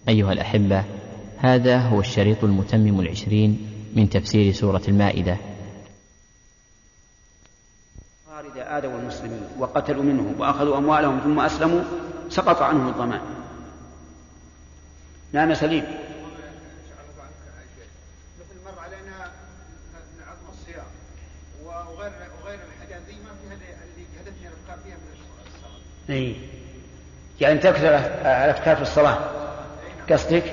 أيها الأحبة، هذا هو الشريط المتمم 20 من تفسير سورة المائدة. إذا آذوا المسلمين وقتلوا منهم وأخذوا أموالهم ثم أسلموا سقط عنهم الضمان. نعم سليم. مثل مر علينا عظم الصيام وغير الحاجات ذي ما فيها اللي جهدتني الأفكار فيها من الصلاة. يعني تكثر الأفكار في الصلاة قصدك؟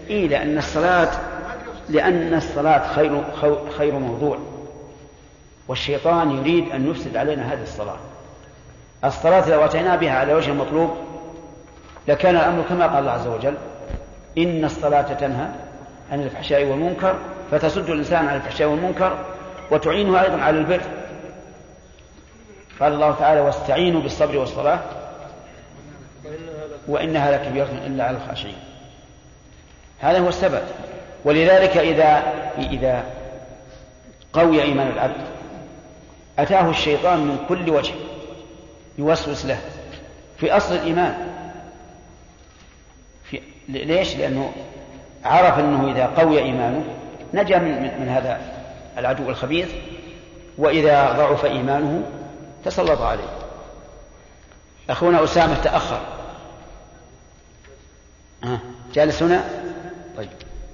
لأن الصلاة خير موضوع، والشيطان يريد أن يفسد علينا هذه الصلاة لو أتينا بها على وجه المطلوب لكان الأمر كما قال الله عز وجل: إن الصلاة تنهى عن الفحشاء والمنكر، فتسد الإنسان عن الفحشاء والمنكر وتعينه أيضا على البر. قال الله تعالى: واستعينوا بالصبر والصلاة وإنها لكبيرة إلا على الخاشعين. هذا هو السبب. ولذلك إذا قوي إيمان العبد أتاه الشيطان من كل وجه يوسوس له في أصل الإيمان. ليش؟ لأنه عرف أنه إذا قوي إيمانه نجا من هذا العدو الخبيث، وإذا ضعف إيمانه تسلط عليه. أخونا أسامة تأخر. جالس هنا؟ طيب.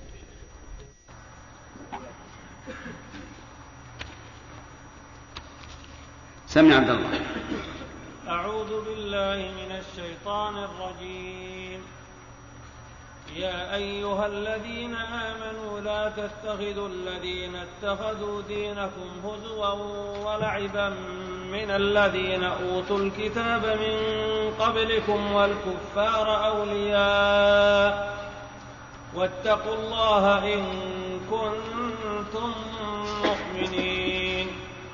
سمع عبد الله. أعوذ بالله من الشيطان الرجيم. يا أيها الذين آمنوا لا تتخذوا الذين اتخذوا دينكم هزوا ولعبا من الذين أوتوا الكتاب من قبلكم والكفار أولياء واتقوا الله إن كنتم مؤمنين.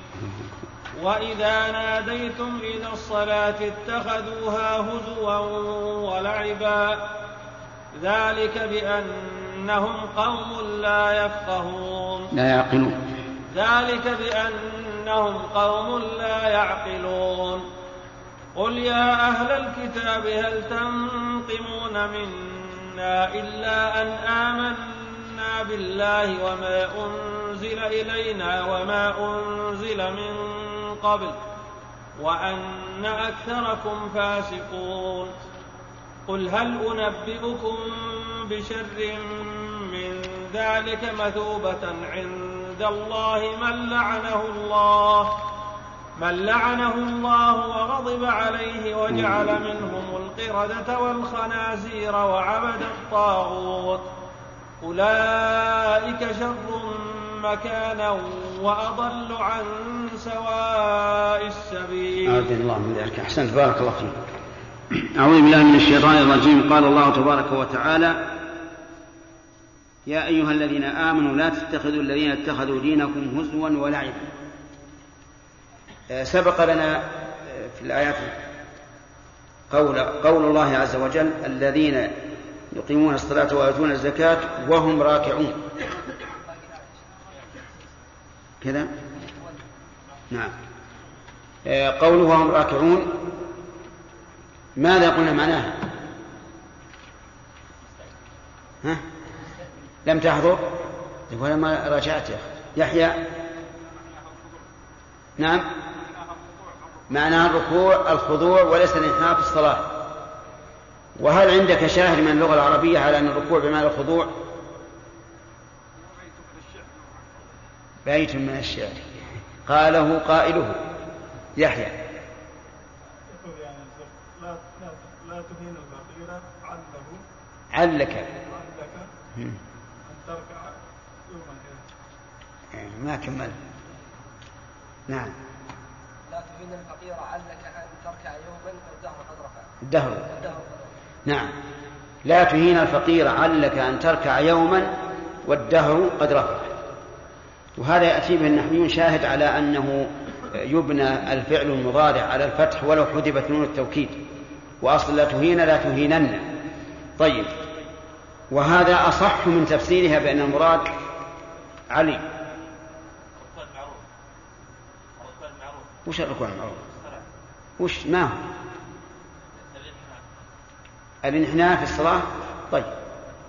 وإذا ناديتم إلى الصلاة اتخذوها هزوا ولعبا ذلك بأنهم قوم لا يفقهون قل يا أهل الكتاب هل تنقمون منا إلا أن آمنا بالله وما أنزل إلينا وما أنزل من قبل وأن أكثركم فاسقون. قل هل أنبئكم بشر من ذلك مثوبة عند الله من لعنه الله وغضب عليه وجعل منهم القردة والخنازير وعبد الطاغوت أولئك شر مكانا وأضل عن سواء السبيل. أعوذ الله من ذلك. أحسنت، بارك الله فيك. أعوذ بالله من الشيطان الرجيم. قال الله تبارك وتعالى: يا أيها الذين آمنوا لا تتخذوا الذين اتخذوا دينكم هزوا ولعبا. سبق لنا في الآيات قول الله عز وجل: الذين يقيمون الصلاة ويؤتون الزكاة وهم راكعون. كذا؟ نعم. قوله وهم راكعون ماذا قلنا معناها؟ لم تحضر ولا ما راجعت يا يحيى؟ نعم، معناها الركوع الخضوع وليس الانحناء في الصلاة. وهل عندك شاهد من اللغة العربية على أن الركوع بمعنى الخضوع؟ بيت من الشعر قاله قائله يحيى. لا تهين الفقير علك أن تركع يوما. ما كمل. نعم. لا تهين الفقير علك أن تركع يوما والدهر قد رفع. الدهر. نعم. لا تهين الفقير علك أن تركع يوما والدهر قد رفع. وهذا يأتي به النحويون شاهد على أنه يبنى الفعل المضارع على الفتح ولو حذفت نون التوكيد، وأصل لا تهين لا تهينن. طيب، وهذا أصح من تفسيرها بأن المراد علي. وش الركوع المعروف؟ وش ما هو الانحناء في الصلاة؟ طيب،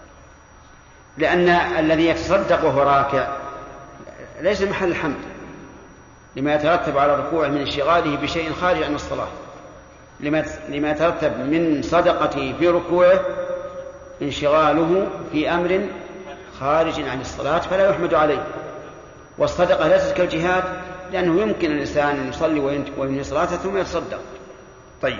لأن الذي يتصدق وهو راكع ليس محل الحمد لما يترتب على ركوعه من انشغاله بشيء خارج عن الصلاة، لما يترتب من صدقته في ركوعه انشغاله في أمر خارج عن الصلاة فلا يحمد عليه. والصدقة ليست كالجهاد، لأنه يمكن الإنسان أن يصلي وينهي صلاته ثم يتصدق. طيب،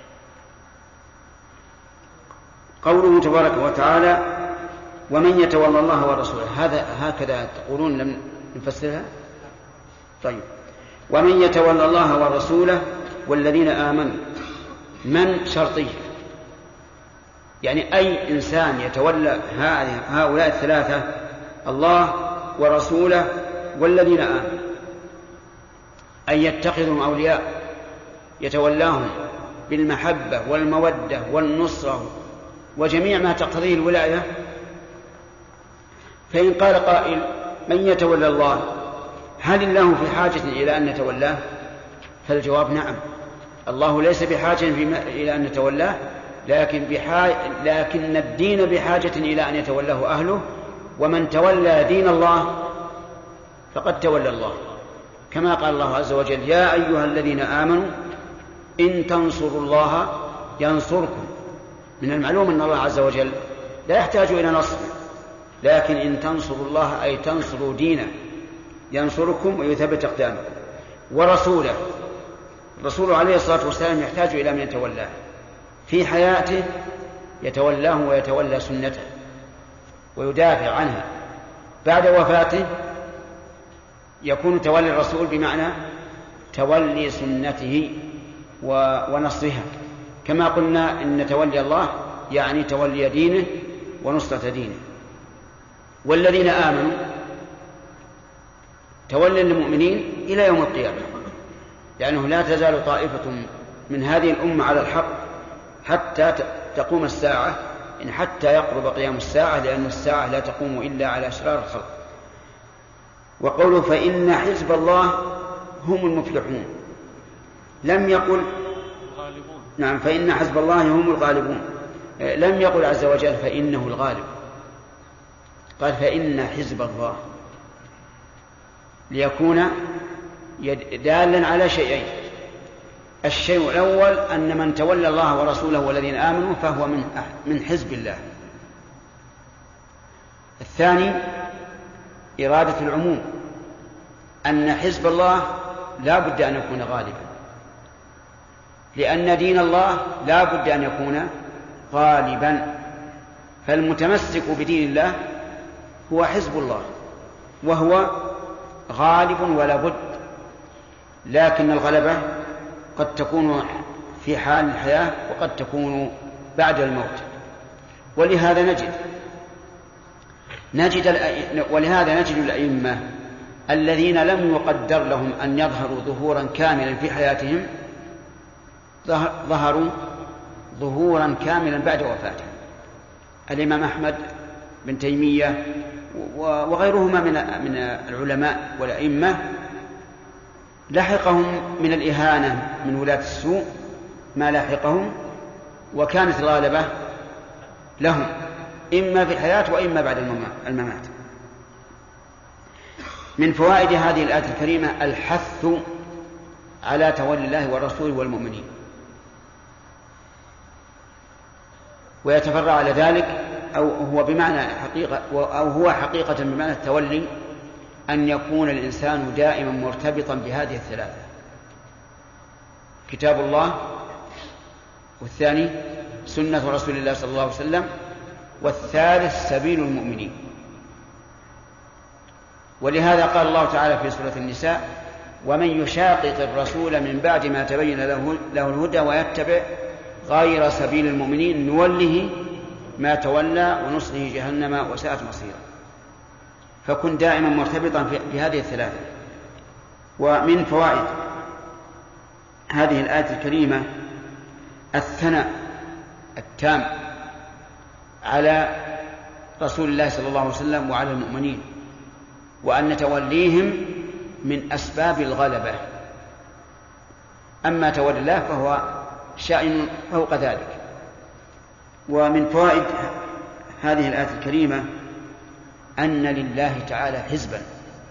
قوله تبارك وتعالى ومن يتولى الله ورسوله، هكذا تقولون لم نفسرها؟ طيب، ومن يتولى الله ورسوله والذين آمنوا، من شرطيه، يعني أي إنسان يتولى هؤلاء الثلاثة، الله ورسوله والذين آمنوا، أن يتخذهم أولياء يتولاهم بالمحبة والمودة والنصرة وجميع ما تقتضيه الولاية. فإن قال قائل من يتولى الله هل الله في حاجة إلى أن نتولاه؟ فالجواب نعم، الله ليس بحاجة إلى أن نتولاه، لكن الدين بحاجة إلى أن يتولاه أهله، ومن تولى دين الله فقد تولى الله، كما قال الله عز وجل يا أيها الذين آمنوا إن تنصروا الله ينصركم. من المعلوم أن الله عز وجل لا يحتاج إلى نصر، لكن إن تنصروا الله أي تنصروا دينه ينصركم ويثبت أقدامكم. ورسوله، الرسول عليه الصلاة والسلام يحتاج إلى من يتولاه في حياته، يتولاه ويتولى سنته ويدافع عنها. بعد وفاته يكون تولي الرسول بمعنى تولي سنته ونصرها، كما قلنا إن تولي الله يعني تولي دينه ونصرة دينه. والذين آمنوا تولي المؤمنين إلى يوم القيامة، لأنه لا تزال طائفة من هذه الأمة على الحق حتى تقوم الساعة، إن حتى يقرب قيام الساعة، لأن الساعة لا تقوم إلا على أشرار الخلق. وقوله فإن حزب الله هم المفلحون، لم يقل الغالبون. نعم، فإن حزب الله هم الغالبون، لم يقل عز وجل فإنه الغالب، قال فإن حزب الله، ليكون دالا على شيئين. الشيء الأول أن من تولى الله ورسوله والذين آمنوا فهو من حزب الله. الثاني إرادة العموم، أن حزب الله لا بد أن يكون غالبا، لأن دين الله لا بد أن يكون غالبا، فالمتمسك بدين الله هو حزب الله وهو غالب ولا بد. لكن الغلبة قد تكون في حال الحياة وقد تكون بعد الموت. ولهذا نجد الأئمة الذين لم يقدر لهم أن يظهروا ظهورا كاملا في حياتهم ظهروا ظهورا كاملا بعد وفاتهم. الإمام أحمد بن تيمية وغيرهما من العلماء والأئمة لحقهم من الإهانة من ولاة السوء ما لحقهم، وكانت الغالبة لهم إما في الحياة وإما بعد الممات. من فوائد هذه الآية الكريمة الحث على تولي الله والرسول والمؤمنين، ويتفرع على ذلك هو حقيقة بمعنى التولي أن يكون الإنسان دائما مرتبطا بهذه الثلاثة: كتاب الله، والثاني سنة رسول الله صلى الله عليه وسلم، والثالث سبيل المؤمنين. ولهذا قال الله تعالى في سورة النساء: ومن يشاقق الرسول من بعد ما تبين له الهدى ويتبع غير سبيل المؤمنين نوله ما تولى ونصله جهنم وساءت مصيرا. فكن دائما مرتبطا بهذه الثلاثة. ومن فوائد هذه الآية الكريمة الثناء التام على رسول الله صلى الله عليه وسلم وعلى المؤمنين، وأن توليهم من أسباب الغلبة. أما تولي الله فهو شأن فوق ذلك. ومن فوائد هذه الآية الكريمة أن لله تعالى حزبا.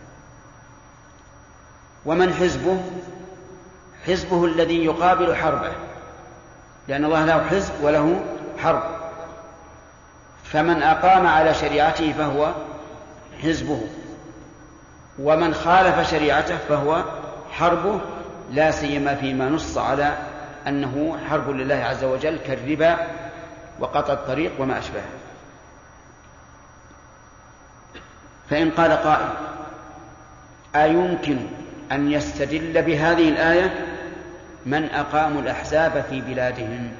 ومن حزبه؟ حزبه الذي يقابل حربه، لأن الله له حزب وله حرب. فمن أقام على شريعته فهو حزبه، ومن خالف شريعته فهو حربه، لا سيما فيما نص على أنه حرب لله عز وجل كالربا وقطع الطريق وما أشبهه. فإن قال قائل: أيمكن أن يستدل بهذه الآية من أقاموا الأحزاب في بلادهم؟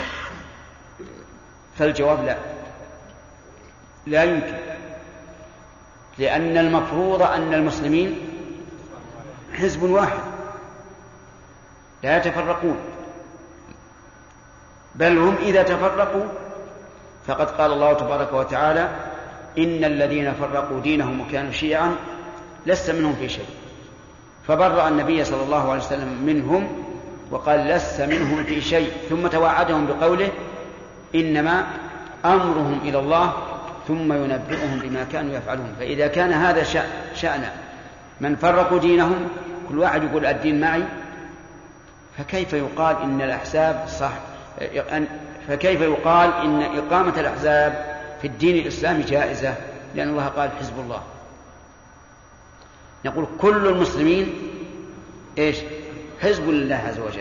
فالجواب لا، لا يمكن، لأن المفروض أن المسلمين حزب واحد لا يتفرقون، بل هم إذا تفرقوا فقد قال الله تبارك وتعالى: إن الذين فرقوا دينهم وكانوا شيعا لست منهم في شيء. فبرأ النبي صلى الله عليه وسلم منهم وقال: لست منهم في شيء، ثم توعدهم بقوله: إنما أمرهم إلى الله ثم ينبئهم بما كانوا يفعلون. فإذا كان هذا شأن من فرقوا دينهم، كل واحد يقول الدين معي، فكيف يقال إن الأحزاب صح؟ فكيف يقال إن إقامة الأحزاب في الدين الإسلامي جائزة؟ لأن الله قال: حزب الله. نقول كل المسلمين إيش؟ حزب لله عز وجل.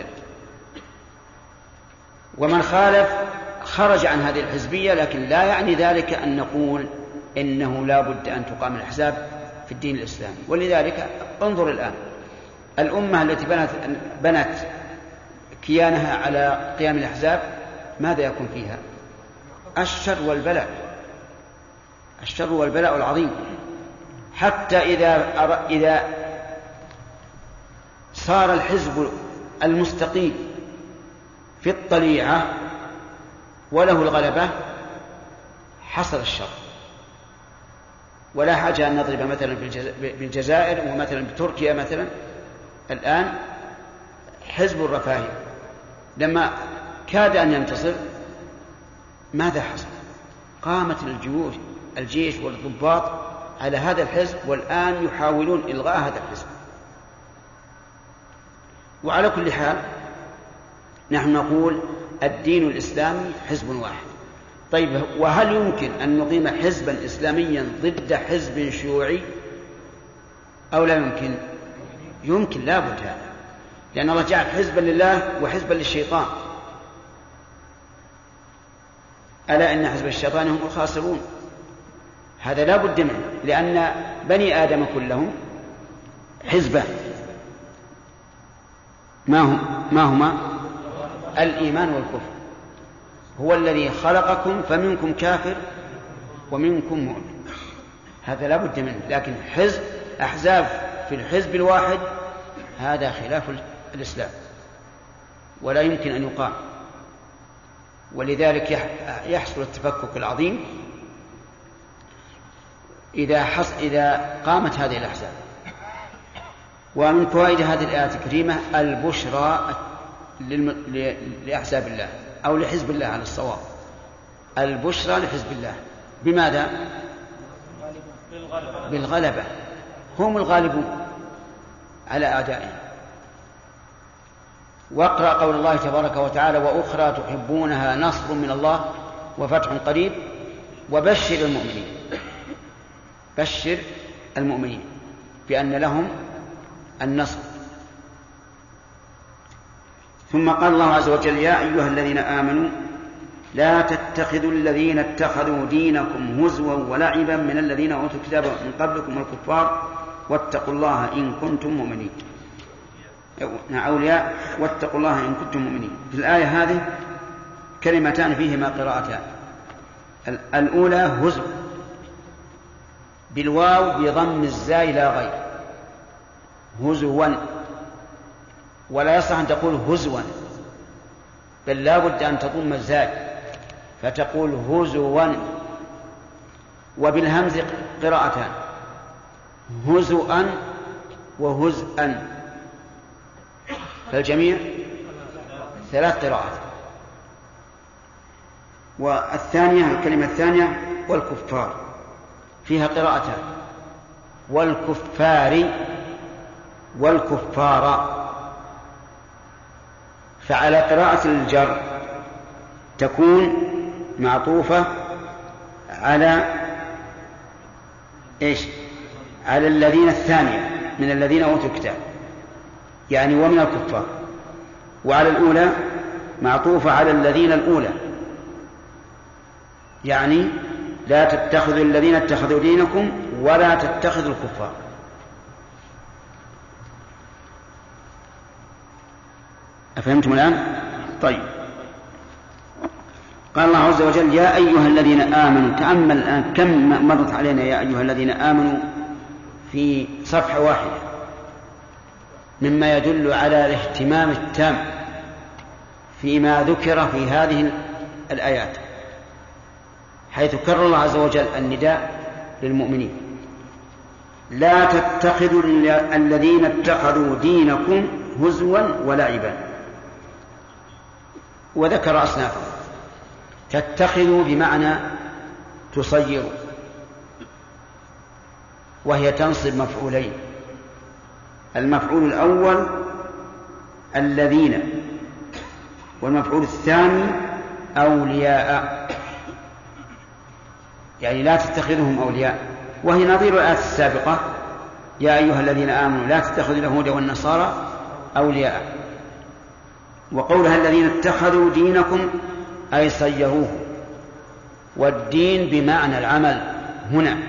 ومن خالف خرج عن هذه الحزبية، لكن لا يعني ذلك أن نقول إنه لا بد أن تقام الأحزاب في الدين الإسلامي. ولذلك انظر الآن الأمة التي بنت كيانها على قيام الأحزاب، ماذا يكون فيها؟ الشر والبلاء، الشر والبلاء العظيم. حتى إذا صار الحزب المستقيم في الطليعة وله الغلبة حصل الشر. ولا حاجة أن نضرب مثلا بالجزائر ومثلا بتركيا مثلا. الآن حزب الرفاهي لما كاد أن ينتصر ماذا حصل؟ قامت الجيش والضباط على هذا الحزب، والآن يحاولون إلغاء هذا الحزب. وعلى كل حال نحن نقول الدين الإسلامي حزب واحد. طيب، وهل يمكن أن نقيم حزبا إسلاميا ضد حزب شيوعي أو لا يمكن؟ يمكن، لا بد هذا، لأن الله جعل حزبا لله وحزبا للشيطان. ألا إن حزب الشيطان هم الخاسرون. هذا لا بد منه، لأن بني آدم كلهم حزبان. ما هما؟ الإيمان والكفر. هو الذي خلقكم فمنكم كافر ومنكم مؤمن، هذا لا بد منه. لكن أحزاب في الحزب الواحد هذا خلاف الإسلام ولا يمكن أن يقام. ولذلك يحصل التفكك العظيم إذا قامت هذه الأحزاب. ومن فوائد هذه الآية الكريمة البشرى لأحزاب الله أو لحزب الله على الصواب، البشرى لحزب الله. بماذا؟ بالغلبة، هم الغالبون على أعدائهم. واقرأ قول الله تبارك وتعالى: وأخرى تحبونها نصر من الله وفتح قريب وبشر المؤمنين. بشر المؤمنين بأن لهم النصر. ثم قال الله عز وجل: يا أيها الذين آمنوا لا تتخذوا الذين اتخذوا دينكم هزوا ولعبا من الذين أوتوا الكتاب من قبلكم والكفار واتقوا الله إن كنتم مؤمنين. أولياء واتقوا الله إن كنتم مؤمنين. في الآية هذه كلمتان فيهما قراءتان. الأولى هزو بالواو بضم الزاي لا غير، هزوا، ولا يصح أن تقول هزوا، بل لا بد أن تضم الزاي فتقول هزوا. وبالهمز قراءتان، هزؤا وهزءا، فالجميع 3 قراءات. والثانية الكلمة الثانية والكفار، فيها قراءتان، والكفار والكفار. فعلى قراءة الجر تكون معطوفة على إيش؟ على الذين الثانية من الذين أوتوا الكتاب، يعني ومن الكفار. وعلى الأولى معطوفة على الذين الأولى، يعني لا تتخذوا الذين اتخذوا دينكم ولا تتخذوا الكفار. أفهمتم الآن؟ طيب. قال الله عز وجل يا أيها الذين آمنوا. تأمل الآن كم مرت علينا يا أيها الذين آمنوا في صفحة واحدة، مما يدل على الاهتمام التام فيما ذكر في هذه الآيات، حيث كرر الله عز وجل النداء للمؤمنين لا تتخذوا الذين اتخذوا دينكم هزوا ولعبا، وذكر أصنافا. تتخذوا بمعنى تصيروا، وهي تنصب مفعولين. المفعول الأول الذين، والمفعول الثاني أولياء، يعني لا تتخذهم أولياء، وهي نظير الآية السابقة يا أيها الذين آمنوا لا تتخذوا اليهود والنصارى أولياء. وقولها الذين اتخذوا دينكم أي صيروه، والدين بمعنى العمل هنا.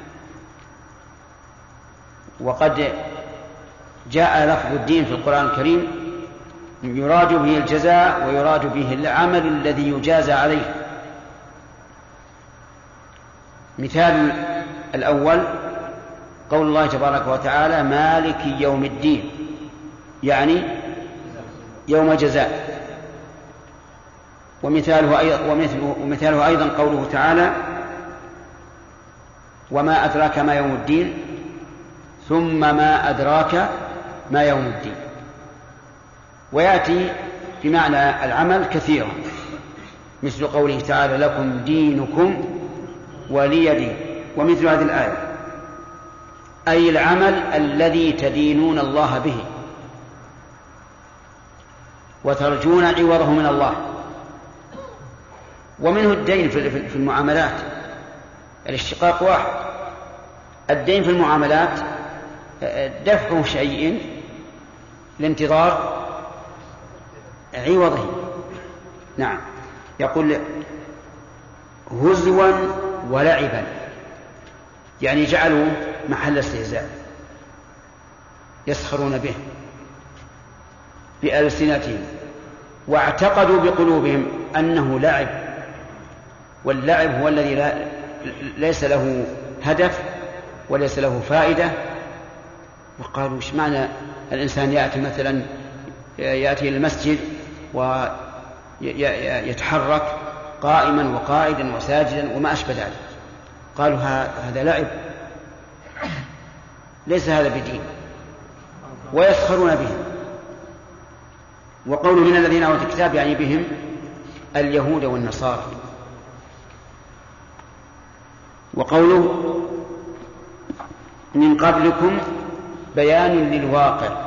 وقد جاء لفظ الدين في القرآن الكريم يراد به الجزاء ويراد به العمل الذي يجازى عليه. مثال الأول قول الله تبارك وتعالى مالك يوم الدين، يعني يوم جزاء. ومثاله أيضا قوله تعالى وما أدراك ما يوم الدين ثم ما أدراك ما يوم الدين. ويأتي بمعنى العمل كثيرا، مثل قوله تعالى لكم دينكم ولي دين. ومثل هذه الآية أي العمل الذي تدينون الله به وترجون عوضه من الله. ومنه الدين في المعاملات، الاشتقاق واحد. الدين في المعاملات دفع شيء لانتظار عوضه. نعم، يقول هزوا ولعبا، يعني جعلوا محل استهزاء يسخرون به بألسنتهم، واعتقدوا بقلوبهم أنه لعب، واللعب هو الذي ليس له هدف وليس له فائدة. وقالوا ايش معنى الإنسان يأتي مثلا يأتي المسجد ويتحرك قائما وقائدا وساجدا وما أشبه ذلك. قالوا هذا لعب، ليس هذا بدين، ويسخرون به. وقولوا من الذين أوتوا الكتاب يعني بهم اليهود والنصارى. وقوله من قبلكم بيان للواقع،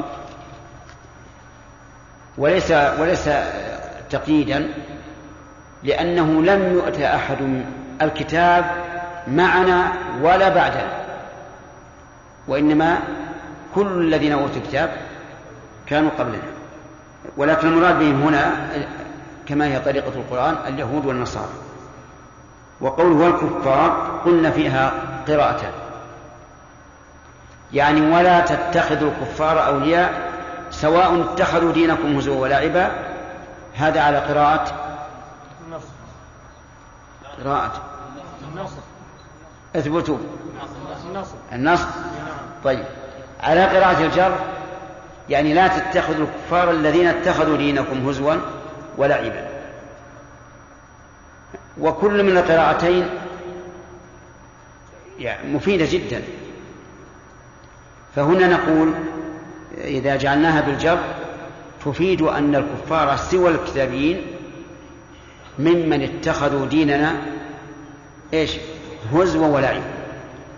وليس تقييدا، لأنه لم يؤت أحد الكتاب معنا ولا بعدنا، وإنما كل الذين أوتوا الكتاب كانوا قبلنا. ولكن المراد بهم هنا كما هي طريقة القرآن اليهود والنصارى. وقوله والكفار قلنا فيها قراءتان، يعني ولا تتخذوا الكفار أولياء سواء اتخذوا دينكم هزوا ولعبا. هذا على قراءة اثبتوا النصر. طيب، على قراءة الجر يعني لا تتخذوا الكفار الذين اتخذوا دينكم هزوا ولعبا. وكل من القراءتين يعني مفيدة جدا. فهنا نقول إذا جعلناها بالجر تفيد أن الكفار سوى الكتابيين ممن اتخذوا ديننا هزوا ولعبا.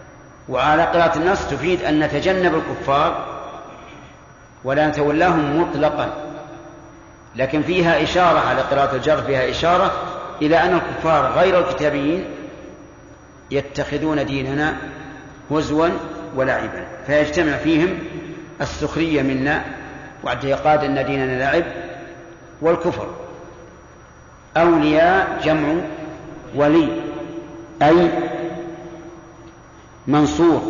وعلى قراءة النص تفيد أن نتجنب الكفار ولا نتولاهم مطلقا، لكن فيها إشارة على قراءة الجر، فيها إشارة إلى أن الكفار غير الكتابيين يتخذون ديننا هزوا ولعبا، فيجتمع فيهم السخرية منا واعتقاد أن ديننا لعب والكفر. أولياء جمع ولي، أي منصور،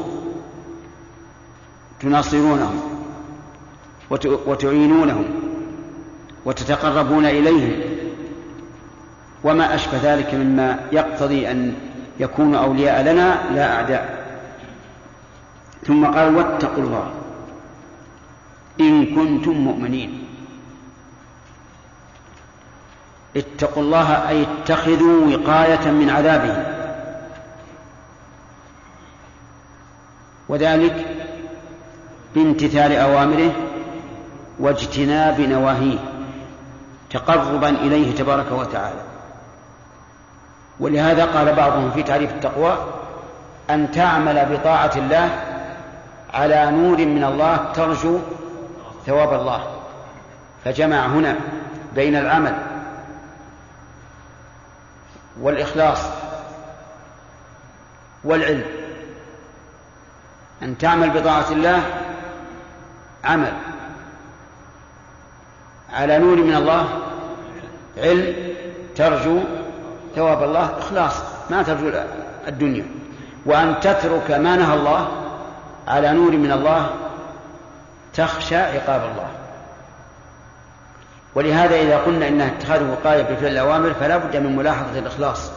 تناصرونهم وتعينونهم وتتقربون إليهم وما أشبه ذلك مما يقتضي أن يكونوا أولياء لنا لا أعداء. ثم قال واتقوا الله إن كنتم مؤمنين. اتقوا الله أي اتخذوا وقاية من عذابه، وذلك بامتثال أوامره واجتناب نواهيه تقربا إليه تبارك وتعالى. ولهذا قال بعضهم في تعريف التقوى أن تعمل بطاعة الله على نور من الله ترجو ثواب الله، فجمع هنا بين العمل والإخلاص والعلم. أن تعمل بطاعة الله عمل، على نور من الله علم، ترجو ثواب الله إخلاص ما ترجو الدنيا. وأن تترك ما نهى الله على نور من الله تخشى عقاب الله. ولهذا إذا قلنا إنها اتخاذ وقاية بفعل الأوامر فلا بد من ملاحظة الإخلاص،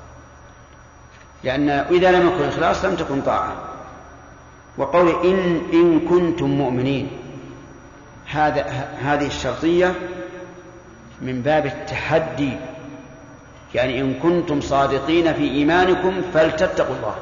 لأن إذا لم يكن إخلاص لم تكن طاعة. وقول إن كنتم مؤمنين، هذه الشرطية من باب التحدي، يعني إن كنتم صادقين في إيمانكم فلتتقوا الله،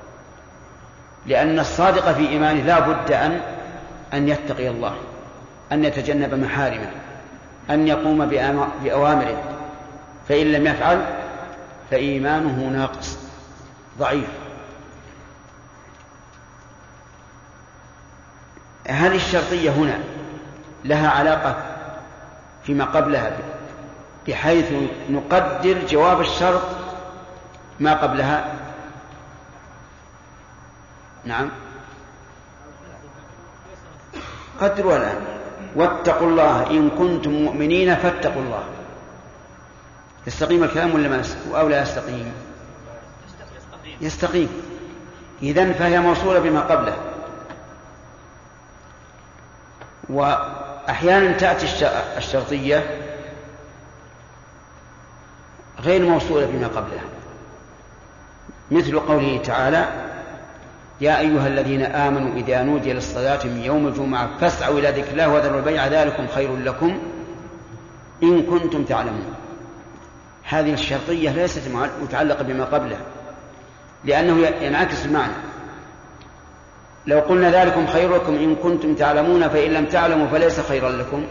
لأن الصادق في إيمانه لا بد أن يتقي الله، أن يتجنب محارمه، أن يقوم بأوامره، فإن لم يفعل فإيمانه ناقص ضعيف. هذه الشرطية هنا لها علاقة فيما قبلها، بحيث نقدر جواب الشرط ما قبلها. نعم قدروا الآن واتقوا الله إن كنتم مؤمنين فاتقوا الله. يستقيم الكلام أو لا يستقيم؟ يستقيم. إذن فهي موصولة بما قبله. وأحيانا تأتي الشرطية غير موصولة بما قبلها، مثل قوله تعالى يا أيها الذين آمنوا إذا نودي للصلاة من يوم الجمعة فاسعوا إلى ذكر الله وذروا البيع ذلكم خير لكم إن كنتم تعلمون. هذه الشرطية ليست متعلقة بما قبلها، لأنه ينعكس المعنى. لو قلنا ذلكم خير لكم إن كنتم تعلمون فإن لم تعلموا فليس خيرا لكم،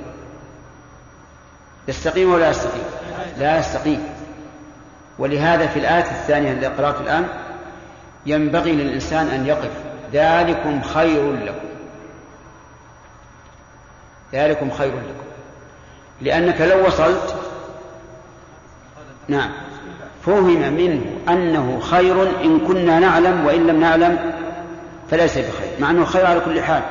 يستقيم ولا يستقيم؟ لا يستقيم. ولهذا في الآية الثانية التي قرأت الآن ينبغي للإنسان أن يقف ذلكم خير لكم، ذلكم خير لكم، لأنك لو وصلت نعم فهم منه أنه خير إن كنا نعلم، وإن لم نعلم فليس بخير، مع أنه خير على كل حال.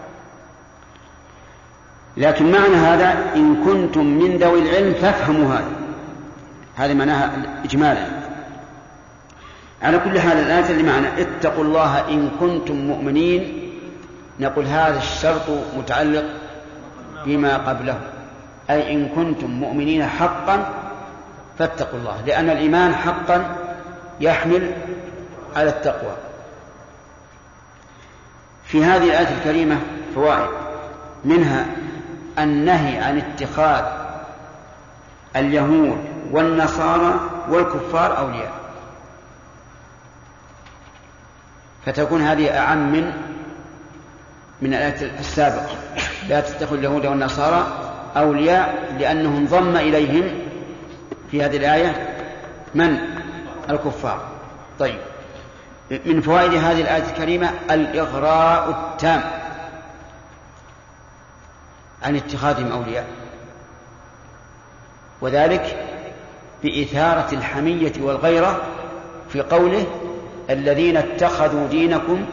لكن معنى هذا إن كنتم من ذوي العلم فافهموا هذا معناها إجمالا. على كل حال الآية اللي معنا اتقوا الله إن كنتم مؤمنين، نقول هذا الشرط متعلق بما قبله، أي إن كنتم مؤمنين حقا فاتقوا الله، لأن الإيمان حقا يحمل على التقوى. في هذه الآية الكريمة فوائد، منها النهي عن اتخاذ اليهود والنصارى والكفار أولياء، فتكون هذه أعم من الآية السابقة، لا تتخذوا اليهود والنصارى أولياء، لأنه انضم إليهم في هذه الآية من؟ الكفار. طيب من فوائد هذه الآية الكريمة الإغراء التام عن اتخاذهم أولياء، وذلك بإثارة الحمية والغيرة في قوله الذين اتخذوا دينكم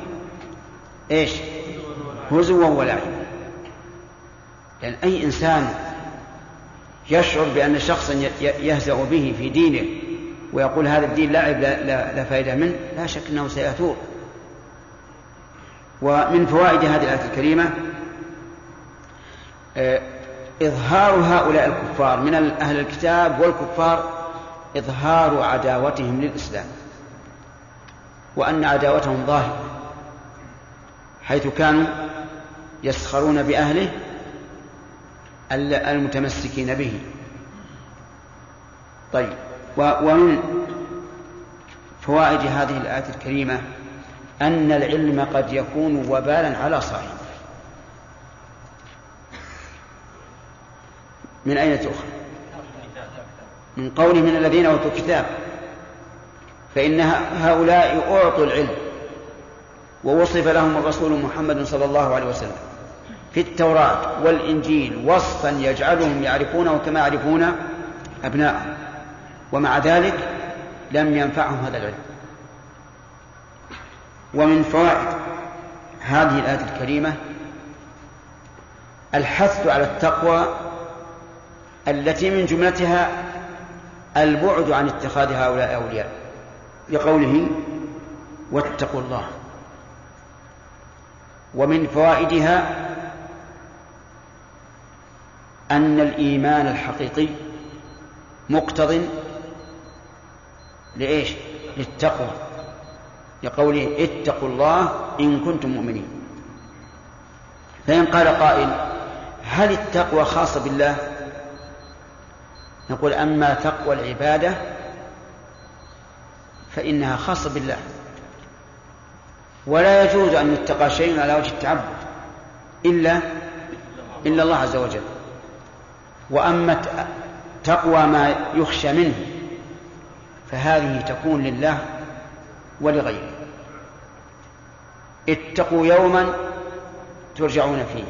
هزوا ولعبا. لأن أي إنسان يشعر بأن شخصا يهزأ به في دينه ويقول هذا الدين لعب لا فائدة منه، لا شك أنه سيثور. ومن فوائد هذه الآية الكريمة إظهار هؤلاء الكفار من أهل الكتاب والكفار إظهار عداوتهم للإسلام، وأن عداوتهم ظاهرة، حيث كانوا يسخرون بأهله المتمسكين به. طيب، ومن فوائد هذه الآية الكريمة أن العلم قد يكون وبالا على صاحبه. من أين تؤخذ؟ من قوله من الذين أوتوا الكتاب، فإن هؤلاء أعطوا العلم ووصف لهم الرسول محمد صلى الله عليه وسلم في التوراة والإنجيل وصفا يجعلهم يعرفونه كما يعرفون أبناءهم، ومع ذلك لم ينفعهم هذا العلم. ومن فوائد هذه الآية الكريمة الحث على التقوى التي من جملتها البعد عن اتخاذ هؤلاء أولياء، لقوله واتقوا الله. ومن فوائدها أن الإيمان الحقيقي مقتضٍ للتقوى، لقوله اتقوا الله إن كنتم مؤمنين. فإن قال قائل هل التقوى خاصة بالله؟ نقول أما تقوى العبادة فإنها خاصة بالله، ولا يجوز أن يتقى شيء على وجه التعبد إلا الله عز وجل. وأما تقوى ما يخشى منه فهذه تكون لله ولغيره. اتقوا يوما ترجعون فيه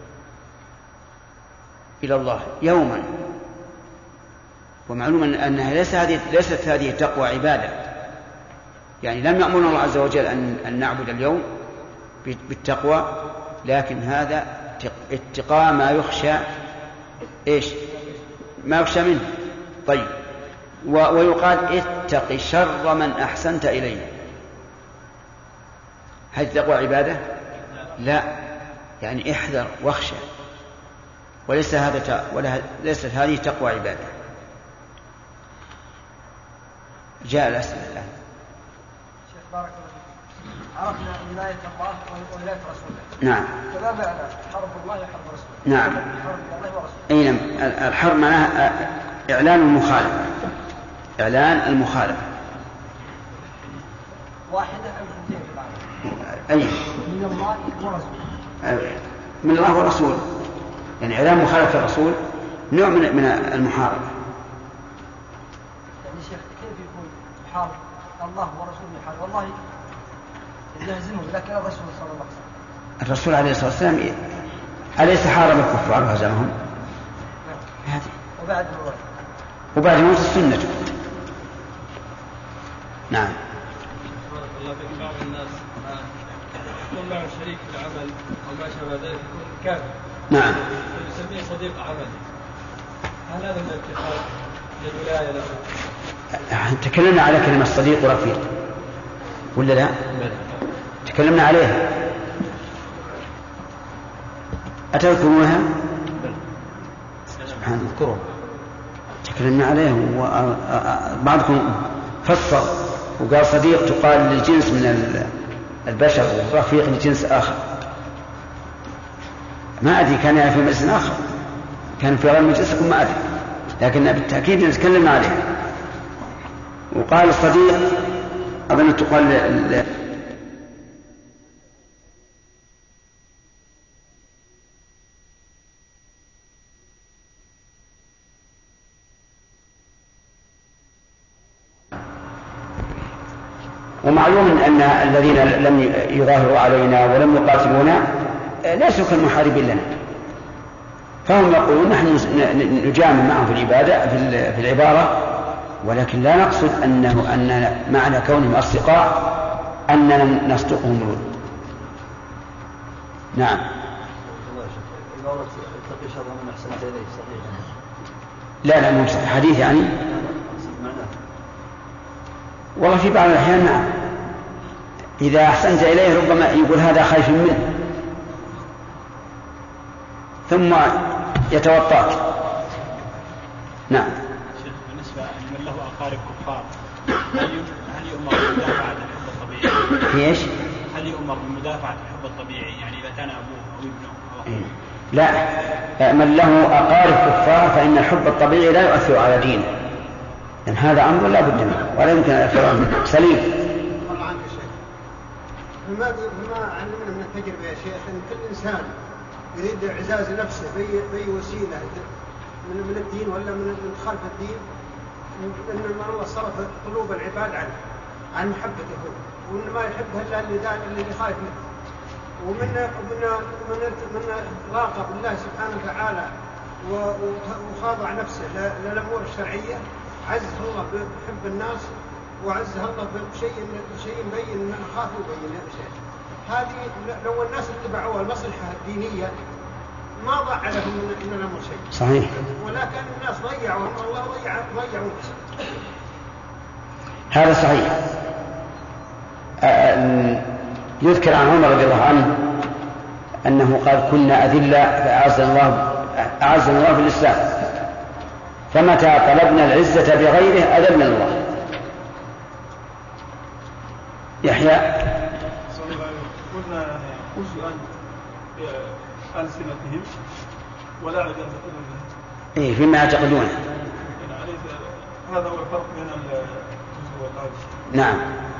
إلى الله، يوما. ومعلوم أنها ليست هذه تقوى عبادة، يعني لم يأمرنا الله عز وجل أن نعبد اليوم بالتقوى، لكن هذا اتقاء ما يخشى ما يخشى منه. طيب، ويقال اتق شر من أحسنت إليه. هل تقوى عبادة؟ لا، يعني احذر واخشى، وليست هذه تقوى عبادة. جاء الأسئلة الآن. شيخ بارك الله فيك، عرفنا ولاية الله وولاية رسوله. نعم. كذا معنى حرب الله وحرب رسوله. نعم. حرب الله ورسوله. أي نعم. الحرب معناها إعلان المخالفة، إعلان المخالفة. واحدة عن اثنتين في العالم. أي. من الله ورسوله. من الله ورسوله، يعني إعلان مخالفة الرسول نوع من المحاربة. يعني شيخ كيف يكون حرب الله ورسوله حرب؟ والله يهزمه، لكن الرسول صلى الله عليه وسلم، الرسول عليه الصلاة والسلام أليس حارب الكفار وهزمهم؟ هذه. وبعد موت السنة. نعم. بارك الله فيك. بعض الناس يكون معه شريك في العمل أو ما شابه ذلك يكون كافر. نعم. يسميه صديق عمل. هل هذا من اتخاذ الولاية له؟ تكلمنا على كلمة صديق ورفيق ولا لا؟ تكلمنا عليها، أتذكرونها؟ سبحان الله، تكلمنا عليها. وبعضكم فصل وقال صديق تقال للجنس من البشر ورفيق لجنس آخر. ما أدري، كان في مجلس آخر، كان في غير مجلسكم، ما أدري، لكن بالتأكيد نتكلم عليها. وقال الصديق أظن تقال ومعلوم أن الذين لم يظاهروا علينا ولم يقاتلونا ليسوا كالمحاربين لنا، فهم يقولون نحن نجامل معهم في العبادة في العبارة، ولكن لا نقصد أن معنى كونهم أصدقاء أننا نصدقهم الود. نعم. لا مو حديث يعني. والله في بعض الأحيان نعم، إذا أحسنت إليه ربما يقول هذا خايف منه ثم يتوطاك. نعم. بالنسبة لمن له أقارب كفار هل يؤمر بمدافعة الحب الطبيعي؟ في إيش؟ هل يؤمر بمدافعة الحب الطبيعي يعني إذا كان أبوه أو ابنه أو أخوه؟ لا، من له أقارب كفار فإن الحب الطبيعي لا يؤثر على دينه، لأن هذا أمر لا بد منه ولا يمكن أن يؤثر عنه. سليم. الله عنك يا شيخ، بما علمنا من التجربة يا شيخ أن كل إنسان يريد إعزاز نفسه بأي وسيلة من الدين ولا من خلف الدين، أن الله صرف قلوب العباد عن محبته هو، وأن ما يحبها إلا اللي خايف منه، ومن راقب الله سبحانه وتعالى وخاضع نفسه للأمور الشرعية، عزه الله بحب الناس وعزه الله بشيء مبين من أخاف يبين هذا الشيء. هذه لو الناس اتبعوا المصلحة الدينية ما ضاع لهم من الأمر شيء. صحيح. ولكن الناس ضيعوا الله ضيعوا نفسه. هذا صحيح. يذكر عن عمر رضي الله عنه أنه قال كنا أذلة فأعزنا الله في الإسلام، فمتى طلبنا العزة بغيره أذلنا الله. يحيى. قلنا أسوأ ألسنتهم ولا عد أن فيما يعتقدون. هذا هو الفرق بين الجزء والقادس. نعم.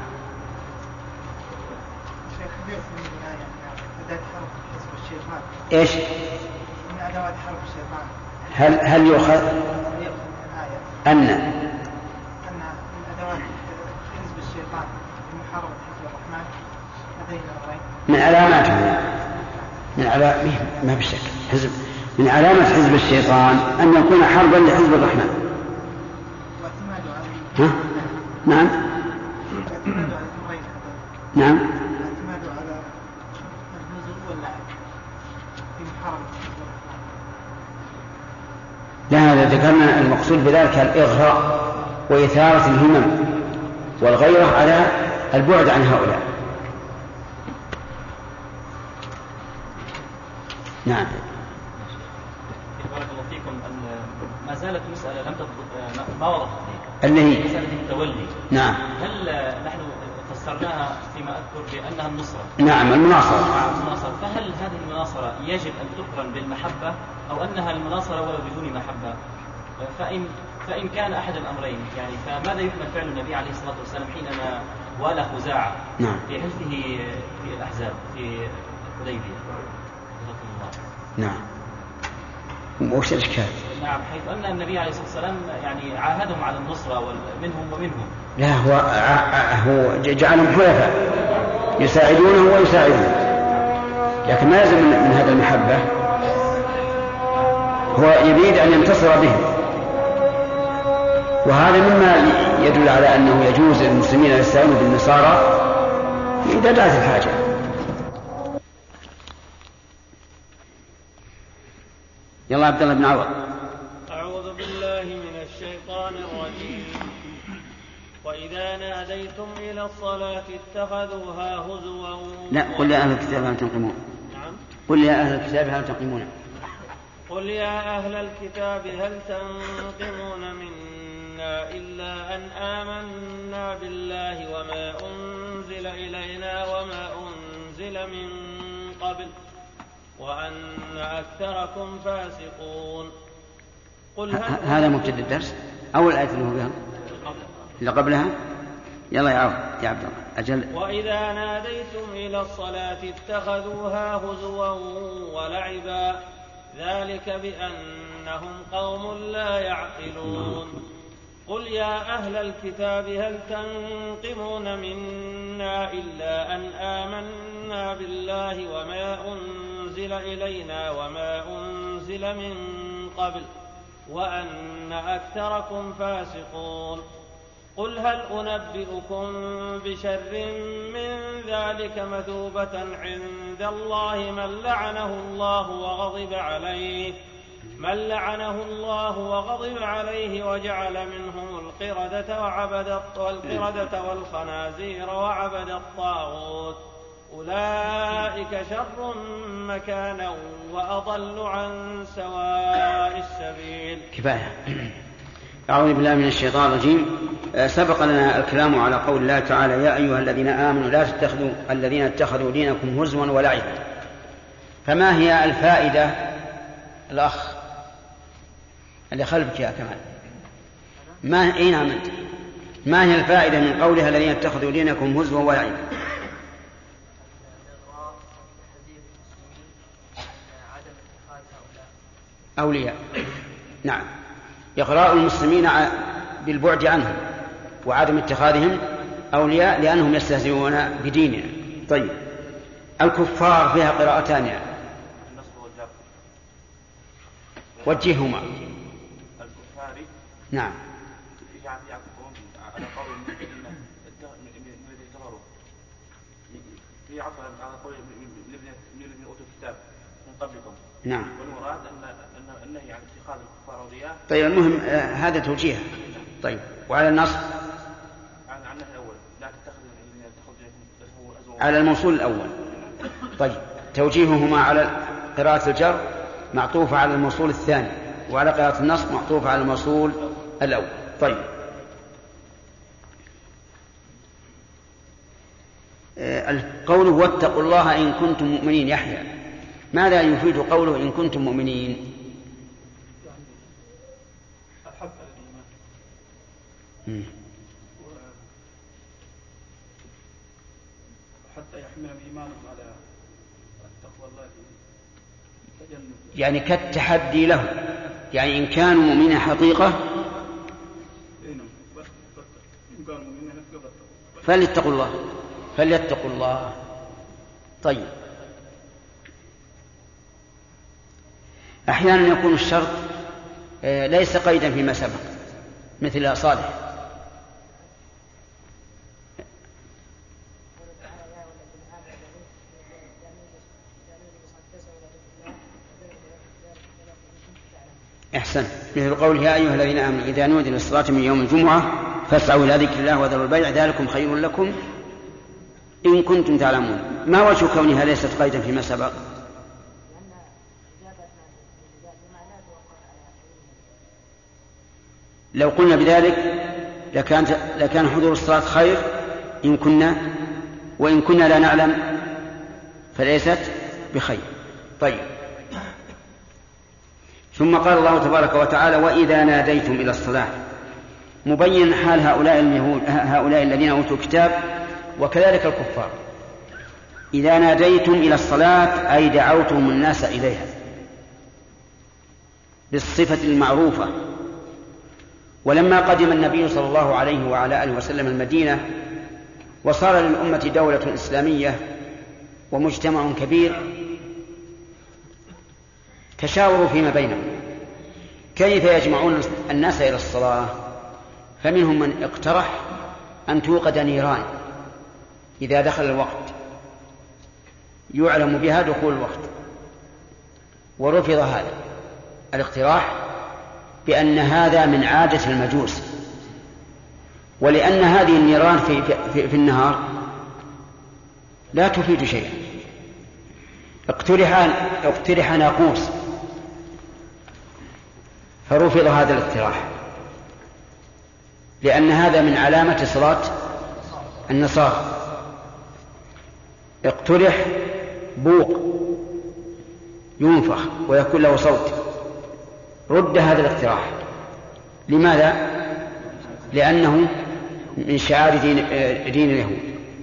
شيخ كبير في الآية أداة حرب حزب الشيطان. إيش؟ من أدوات حرب الشيطان. هل يؤخذ أن من أدوات حزب الشيطان في محاربة حزب الرحمن هذين الأمرين من علاماته، ما بشك حزب من علامة حزب الشيطان أن يكون حربا لحزب الرحمن. ها؟ نعم. نعم. لا، هذا ذكرنا المقصود بذلك الإغراء وإثارة الهمم والغيرة على البعد عن هؤلاء. نعم. بارك الله فيكم. أن ما زالت مسألة لم ما وضحت لي، اللي هي مسألة التولي. نعم. هل نحن فسرناها فيما أذكر بأنها النصرة؟ نعم، المناصرة. فهل هذه المناصرة يجب أن تقرن بالمحبة أو أنها المناصرة ولو بدون محبة؟ فإن كان أحد الأمرين يعني فماذا يحمل فعل النبي عليه الصلاة والسلام حينما والى خزاعة نعم. في حلفه في الأحزاب في حديبية؟ نعم. وش الإشكال؟ نعم، حيث أن النبي عليه الصلاة والسلام يعني عاهدهم على النصرة منهم ومنهم. لا، هو جعلهم حلفاء يساعدونه ويساعدونه، لكن ما يلزم من هذا المحبة، هو يريد أن ينتصر بهم، وهذا مما يدل على أنه يجوز للمسلمين أن يستعينوا بالنصارى إذا دعت الحاجة. يلا عبد الله بن عوض. أعوذ بالله من الشيطان الرجيم. وإذا ناديتم إلى الصلاة اتخذوها هزوا. لا، قل يا أهل الكتاب هل تنقمون. نعم. قل يا أهل الكتاب هل تنقمون. قل يا أهل الكتاب هل تنقمون منا إلا أن آمنا بالله وما أنزل إلينا وما أنزل من قبل وأن أكثركم فاسقون. هذا مبتدأ الدرس أول آية اللي هو بها اللي قبلها. يلا يا عبد الله أجل. وإذا ناديتم إلى الصلاة اتخذوها هزوا ولعبا ذلك بأنهم قوم لا يعقلون. قل يا أهل الكتاب هل تنقمون منا إلا أن آمنا بالله وما أنزل إلينا وما أنزل من قبل وأن أكثركم فاسقون قل هل أنبئكم بشر من ذلك مثوبة عند الله من لعنه الله وغضب عليه وجعل منهم القردة والخنازير وعبد الطاغوت أولئك شر مكانا وأضل عن سواء السبيل. كفاية. أعوذ بالله من الشيطان الرجيم. سبق لنا الكلام على قول الله تعالى يا أيها الذين آمنوا لا تتخذوا الذين اتخذوا دينكم هزوا ولعبا. فما هي الفائدة الأخ اللي خلفك يا كمال ما هي الفائدة من قولها الذين اتخذوا دينكم هزوا ولعبا؟ أولياء. نعم، إغراء المسلمين بالبعد عنهم وعدم اتخاذهم أولياء لأنهم يستهزئون بديننا. طيب، الكفار فيها قراءتان يعني. وجههما. الكفار نعم يعكفون على قول الذين كفروا في عفوا على قول الذين أوتوا الكتاب من قبلكم. نعم. والمراد أن النهي عن اتخاذ الكفار أولياء. طيب، المهم هذا توجيه. طيب، وعلى النص عن النهي الأول لا تتخذوا الذين اتخذوا على الموصول الأول. طيب، توجيههما على قراءة الجر معطوفة على الموصول الثاني، وعلى قراءة النص معطوفة على الموصول الأول. طيب، قوله واتقوا الله إن كنتم مؤمنين. يحيى، ماذا يفيد قوله إن كنتم مؤمنين؟ الحث على الإيمان وحتى يحملهم إيمانهم على التقوى الله تجنب، يعني كالتحدي له، يعني إن كانوا مؤمنين حقيقة فليتقوا الله. طيب، أحيانا يكون الشرط ليس قيدا فيما سبق مثل صالح. أحسن، مثل قوله يا أيها الذين آمنوا إذا نودي للصلاة من يوم الجمعة فاسعوا إلى ذكر الله وذروا البيع ذلكم خير لكم إن كنتم تعلمون. ما وجه كونها ليست قيدا فيما سبق؟ لو قلنا بذلك لكان حضور الصلاة خير إن كنا، وإن كنا لا نعلم فليست بخير. طيب، ثم قال الله تبارك وتعالى وإذا ناديتم إلى الصلاة، مبين حال هؤلاء الذين أوتوا الكتاب وكذلك الكفار. إذا ناديتم إلى الصلاة أي دعوتم الناس إليها بالصفة المعروفة. ولما قدم النبي صلى الله عليه وعلى آله وسلم المدينة وصار للأمة دولة إسلامية ومجتمع كبير، تشاوروا فيما بينهم كيف يجمعون الناس إلى الصلاة. فمنهم من اقترح أن توقد نيران إذا دخل الوقت يعلم بها دخول الوقت، ورفض هذا الاقتراح بأن هذا من عادة المجوس، ولأن هذه النيران في النهار لا تفيد شيئا. اقترح ناقوس فرفض هذا الاقتراح، لأن هذا من علامة صلاة النصارى. اقترح بوق ينفخ ويكون له صوت، رد هذا الاقتراح. لماذا؟ لأنه من شعار دين اليهود.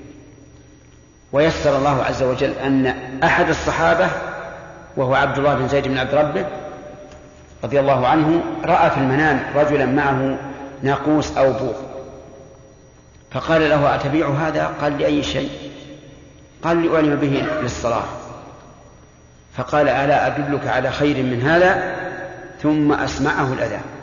ويسر الله عز وجل أن أحد الصحابة وهو عبد الله بن زيد بن عبد ربه رضي الله عنه رأى في المنام رجلا معه ناقوس أو بوق، فقال له أتبيع هذا؟ قال لأي شيء؟ قال لأعلم به للصلاة. فقال ألا أدلك على خير من هذا؟ ثم أسمعه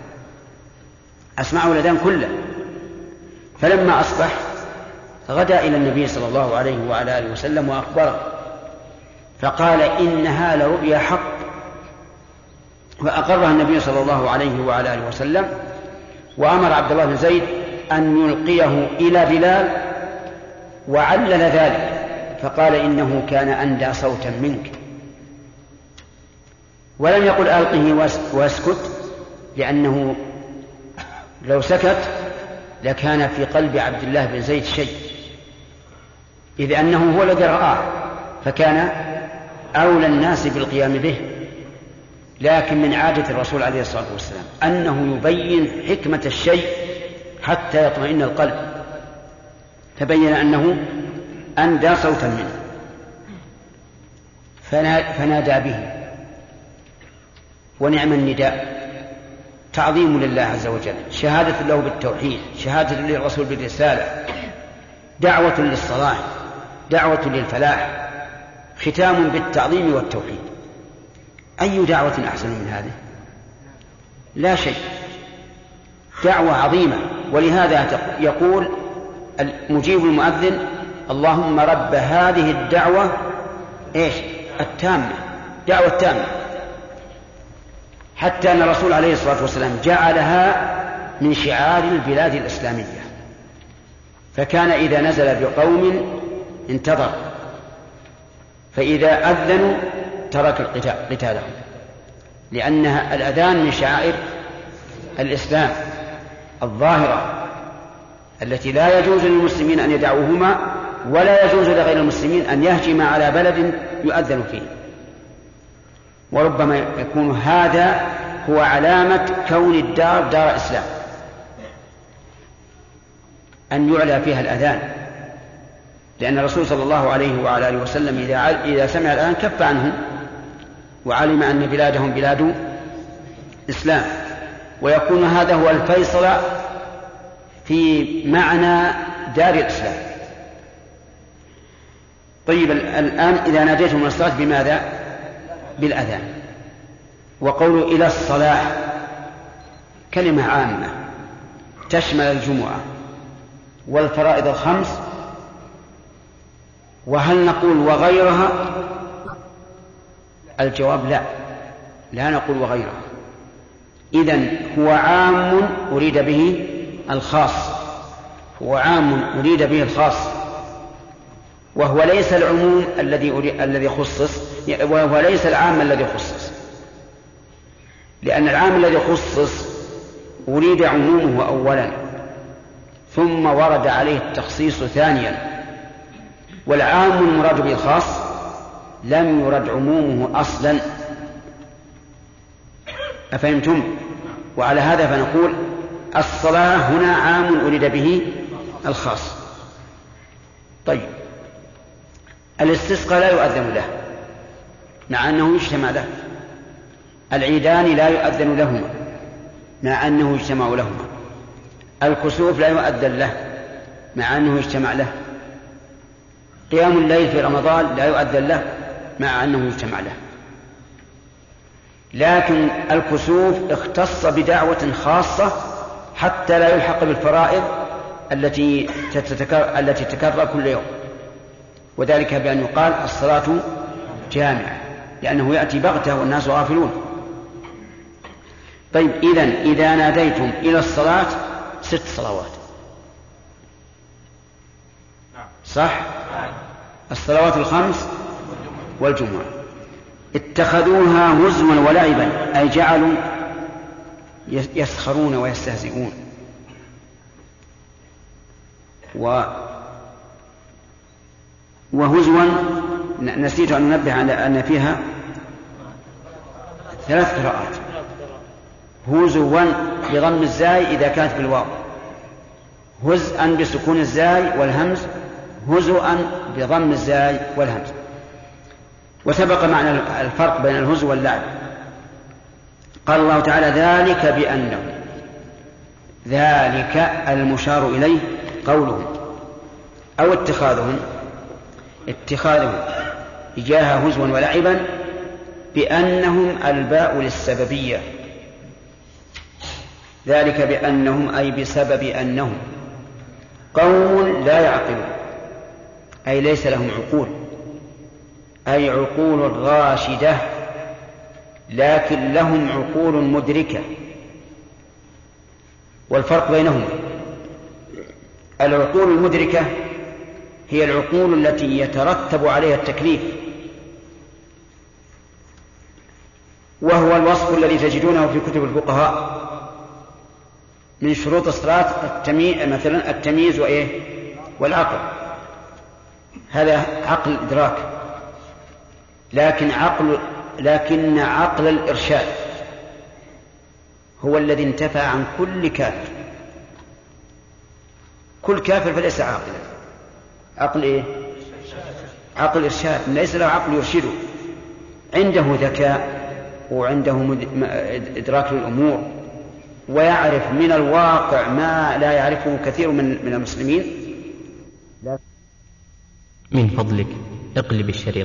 الأذان كله. فلما أصبح غدا إلى النبي صلى الله عليه وعلى آله وسلم وأخبره، فقال إنها لرؤيا حق، فأقرها النبي صلى الله عليه وعلى آله وسلم، وأمر عبد الله بن زيد أن يلقيه إلى بلال، وعلل ذلك فقال إنه كان أندى صوتا منك. ولم يقل ألقه واسكت، لأنه لو سكت لكان في قلب عبد الله بن زيد شيء، إذ أنه هو الذي رآه فكان أولى الناس بالقيام به. لكن من عادة الرسول عليه الصلاة والسلام أنه يبين حكمة الشيء حتى يطمئن القلب، فبين أنه أندى صوتا منه فنادى به. ونعم النداء، تعظيم لله عز وجل، شهادة له بالتوحيد، شهادة للرسول بالرسالة، دعوة للصلاح، دعوة للفلاح، ختام بالتعظيم والتوحيد. أي دعوة أحسن من هذه؟ لا شيء، دعوة عظيمة. ولهذا يقول مجيب المؤذن اللهم رب هذه الدعوة التامة، دعوة تامة، حتى أن الرسول عليه الصلاة والسلام جعلها من شعار البلاد الإسلامية. فكان إذا نزل بقوم انتظر، فإذا أذنوا ترك قتالهم، لأنها الأذان من شعائر الإسلام الظاهرة التي لا يجوز للمسلمين أن يدعوهما، ولا يجوز لغير المسلمين أن يهجم على بلد يؤذن فيه. وربما يكون هذا هو علامة كون الدار دار إسلام، أن يعلى فيها الأذان، لأن الرسول صلى الله عليه وعلى آله وسلم إذا سمع الأذان كف عنهم، وعلم أن بلادهم بلاد إسلام. ويكون هذا هو الفيصل في معنى دار الإسلام. طيب، الآن إذا ناديتم من الصلاة بماذا؟ بالأذان. وقول إلى الصلاة كلمة عامة تشمل الجمعة والفرائض الخمس. وهل نقول وغيرها؟ الجواب لا نقول وغيرها. إذن هو عام أريد به الخاص، هو عام أريد به الخاص، وهو ليس العموم الذي خصص، وهو ليس العام الذي خصص، لأن العام الذي خصص أريد عمومه أولا ثم ورد عليه التخصيص ثانيا، والعام المراد به الخاص لم يرد عمومه أصلا. أفهمتم؟ وعلى هذا فنقول الصلاة هنا عام أريد به الخاص. طيب، الاستسقاء لا يؤذن له مع أنه يجتمع له، العيدان لا يؤذن لهما مع أنه يجتمع لهما، الكسوف لا يؤذن له مع أنه يجتمع له، قيام الليل في رمضان لا يؤذن له مع أنه يجتمع له. لكن الكسوف اختص بدعوة خاصة حتى لا يلحق بالفرائض التي تتكرر كل يوم، وذلك بأن يقال الصلاة جامعة، لأنه يأتي بغتة والناس غافلون. طيب، إذا ناديتم إلى الصلاة 6 صلوات، صح؟ الصلوات الخمس والجمعة. اتخذوها هزوا ولعبا، أي جعلوا يسخرون ويستهزئون. وهزوا نسيت أن ننبه على أن فيها 3 قراءات، هزوا بضم الزاي إذا كانت بالواو، هزءا بسكون الزاي والهمز، هزوا بضم الزاي والهمز. وسبق معنى الفرق بين الهزو واللعب. قال الله تعالى ذلك بأنه ذلك المشار إليه قولهم أو اتخاذهم إياها هزوا ولعبا بأنهم الباء للسببية. ذلك بأنهم أي بسبب أنهم قوم لا يعقلون، أي ليس لهم عقول، أي عقول راشدة، لكن لهم عقول مدركة. والفرق بينهما: العقول المدركة هي العقول التي يترتب عليها التكليف، وهو الوصف الذي تجدونه في كتب الفقهاء من شروط الصلاة مثلا التمييز والعقل. هذا عقل إدراك، لكن عقل الإرشاد هو الذي انتفى عن كل كافر. كل كافر فليس عاقلا. عقل إرشاد، ليس له عقل يرشده، عنده ذكاء وعنده إدراك للأمور، ويعرف من الواقع ما لا يعرفه كثير من المسلمين. من فضلك اقلب الشريط.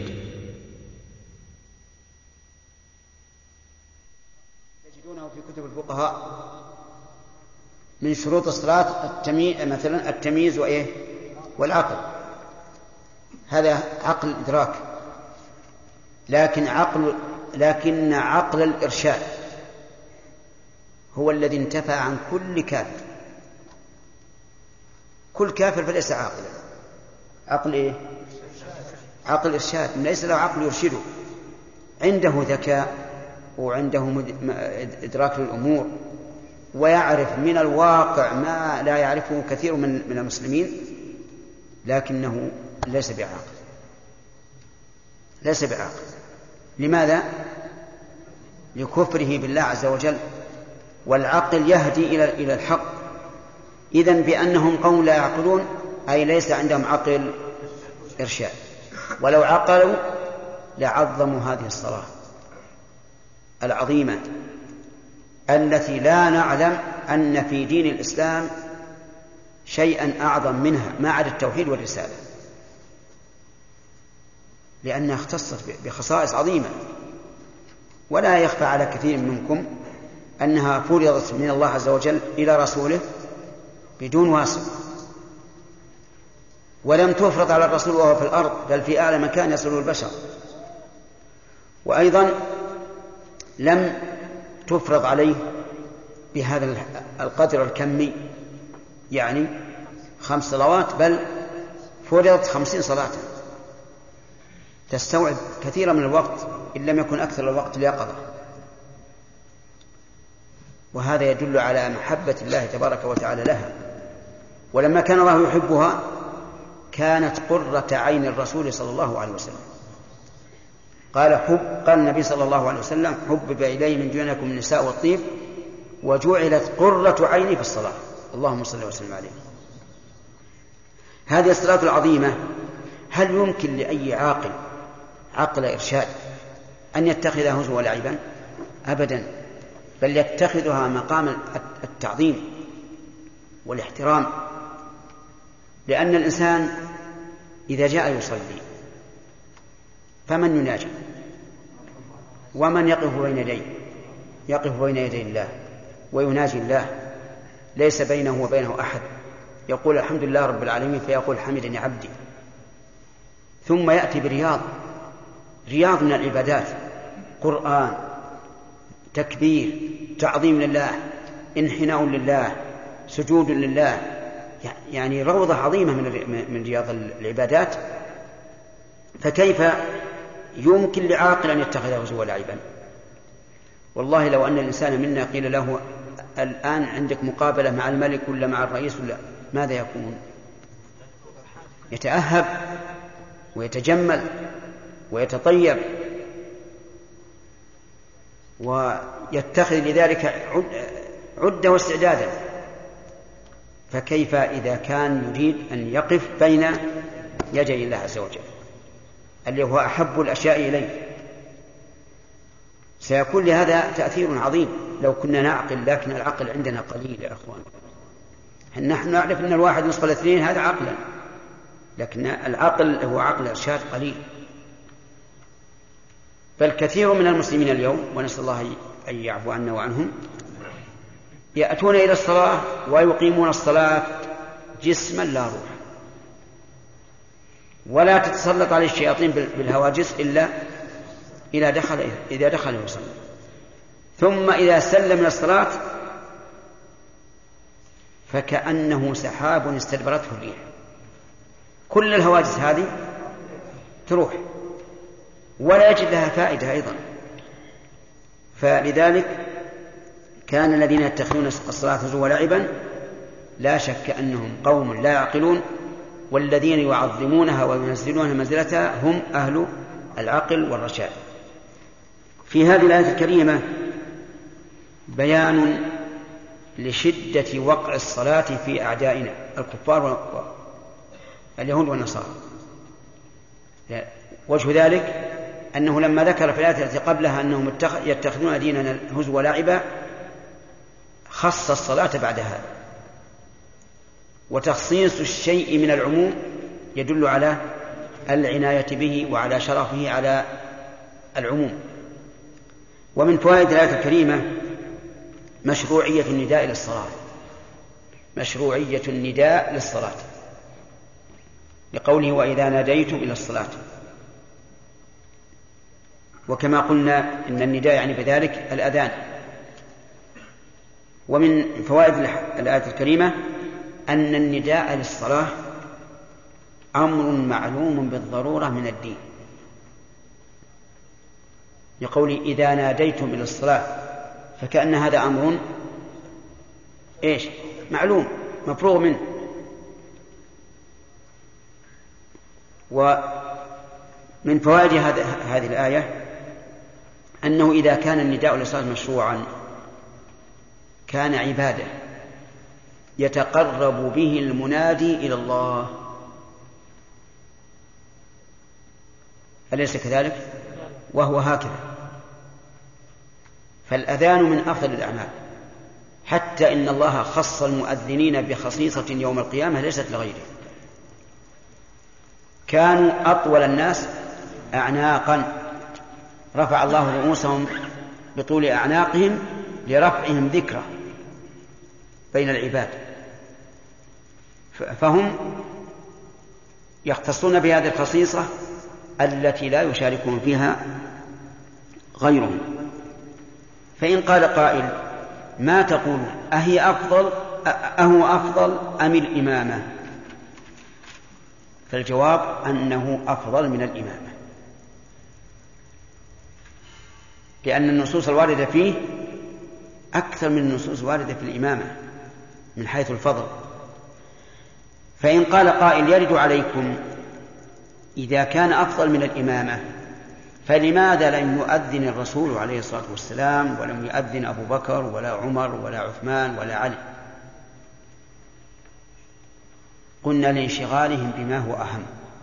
تجدونه في كتب الفقهاء من شروط الصلاة مثلا التمييز والعقل. هذا عقل إدراك، لكن عقل الإرشاد هو الذي انتفى عن كل كافر. كل كافر فليس عاقلا. عقل إرشاد، ليس له عقل يرشده، عنده ذكاء وعنده إدراك للأمور، ويعرف من الواقع ما لا يعرفه كثير من المسلمين، لكنه ليس بعاقل. لماذا؟ لكفره بالله عز وجل. والعقل يهدي إلى الحق. إذن بأنهم قوم لا يعقلون، أي ليس عندهم عقل إرشاد. ولو عقلوا لعظموا هذه الصلاة العظيمة التي لا نعلم أن في دين الإسلام شيئا أعظم منها ما عدا التوحيد والرسالة، لأنها اختصت بخصائص عظيمة. ولا يخفى على كثير منكم أنها فرضت من الله عز وجل إلى رسوله بدون واسطة، ولم تفرض على الرسول وهو في الأرض، بل في أعلى مكان يصله البشر. وأيضا لم تفرض عليه بهذا القدر الكمي، يعني 5 صلوات، بل فرضت 50 صلاة تستوعب كثيرا من الوقت إن لم يكن أكثر الوقت اليقظة. وهذا يدل على محبة الله تبارك وتعالى لها. ولما كان الله يحبها كانت قرة عين الرسول صلى الله عليه وسلم. قال النبي صلى الله عليه وسلم: حبب إلي من دونكم النساء والطيب وجعلت قرة عيني في الصلاة. اللهم صل وسلم عليه. هذه الصلاة العظيمة هل يمكن لأي عقل إرشاد أن يتخذها هزوا ولعبا؟ أبدا، بل يتخذها مقام التعظيم والاحترام. لأن الإنسان إذا جاء يصلي فمن يناجي؟ ومن يقف بين يدي الله ويناجي الله، ليس بينه وبينه أحد. يقول الحمد لله رب العالمين، فيقول حمدني عبدي. ثم يأتي رياض من العبادات: قرآن، تكبير، تعظيم لله، انحناء لله، سجود لله، يعني روضة عظيمة من رياض العبادات. فكيف يمكن لعاقل أن يتخذه هزوا ولعبا؟ والله لو أن الإنسان منا قيل له الآن عندك مقابلة مع الملك ولا مع الرئيس ولا، ماذا يكون؟ يتأهب ويتجمل ويتطيب ويتخذ لذلك عدة واستعدادا. فكيف إذا كان يريد أن يقف بين يدي الله عز وجل اللي هو أحب الأشياء إليه؟ سيكون لهذا تأثير عظيم لو كنا نعقل، لكن العقل عندنا قليل يا أخوان. نحن نعرف أن 1 نصف 2 هذا عقلا، لكن العقل هو عقل إرشاد قليل. بل كثير من المسلمين اليوم، ونسأل الله أن يعفو عنا وعنهم، يأتون إلى الصلاة ويقيمون الصلاة جسما لا روح، ولا تتسلط عليه الشياطين بالهواجس إلا إذا دخل يصلي، ثم إذا سلم من الصلاة فكأنه سحاب استدبرته الريح، كل الهواجس هذه تروح ولا يجد لها فائدة أيضا. فلذلك كان الذين يتخذون الصلاة هزوا ولعبا لا شك أنهم قوم لا يعقلون، والذين يعظمونها وينزلونها منزلتها هم أهل العقل والرشاد. في هذه الآية الكريمة بيان لشدة وقع الصلاة في أعدائنا الكفار اليهود والنصارى. وجه ذلك أنه لما ذكر في الآية التي قبلها أنهم يتخذون ديننا هزوا ولعبا خص الصلاة بعد هذا، وتخصيص الشيء من العموم يدل على العناية به وعلى شرفه على العموم. ومن فوائد الآية الكريمة مشروعية النداء للصلاة، مشروعية النداء للصلاة لقوله وإذا ناديتم إلى الصلاة. وكما قلنا إن النداء يعني بذلك الأذان. ومن فوائد الآية الكريمة أن النداء للصلاة أمر معلوم بالضرورة من الدين، لقول إذا ناديتم إلى الصلاة، فكأن هذا أمر معلوم مفروغ منه. ومن فوائد هذه الآية أنه إذا كان النداء للصلاة مشروعا كان عبادة يتقرب به المنادي إلى الله، أليس كذلك؟ وهو هكذا. فالأذان من أفضل الأعمال، حتى إن الله خص المؤذنين بخصيصة يوم القيامة ليست لغيره. كانوا أطول الناس أعناقا، رفع الله رؤوسهم بطول أعناقهم لرفعهم ذكرى بين العباد، فهم يختصون بهذه الخصيصة التي لا يشاركون فيها غيرهم. فإن قال قائل ما تقول أهو أفضل أم الإمامة؟ فالجواب أنه أفضل من الإمامة، لأن النصوص الواردة فيه أكثر من النصوص الواردة في الإمامة من حيث الفضل. فإن قال قائل يرد عليكم إذا كان أفضل من الإمامة فلماذا لم يؤذن الرسول عليه الصلاة والسلام ولم يؤذن أبو بكر ولا عمر ولا عثمان ولا علي؟ قلنا لانشغالهم بما هو أهم،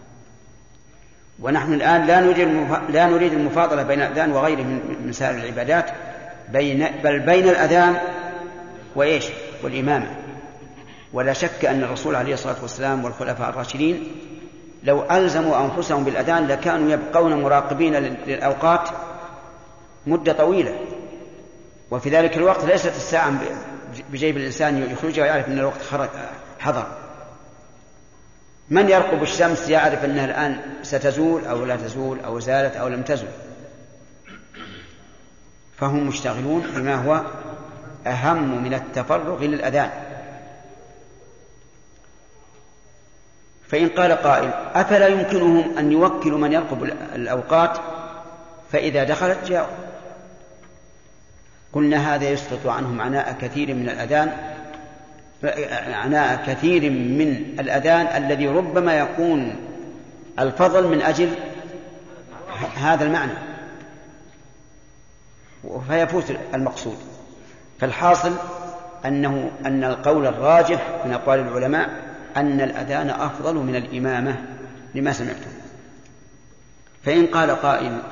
ونحن الآن لا نريد المفاضلة بين الأذان وغيره من سائر العبادات، بل بين الأذان والإمامة. ولا شك أن الرسول عليه الصلاة والسلام والخلفاء الراشدين لو ألزموا أنفسهم بالأذان لكانوا يبقون مراقبين للأوقات مدة طويلة، وفي ذلك الوقت ليست الساعة بجيب الإنسان يخرجها ويعرف أن الوقت حضر. من يرقب الشمس يعرف أنها الآن ستزول أو لا تزول أو زالت أو لم تزل. فهم مشتغلون بما هو أهم من التفرغ للأذان. فإن قال قائل أفلا يمكنهم أن يوكلوا من يرقب الأوقات فإذا دخلت جاءوا؟ قلنا هذا يسقط عنهم عناء كثير من الأذان الذي ربما يكون الفضل من أجل هذا المعنى فيفوت المقصود. فالحاصل أن القول الراجح من أقوال العلماء أن الأذان أفضل من الإمامة لما سمعتم. فإن قال قائل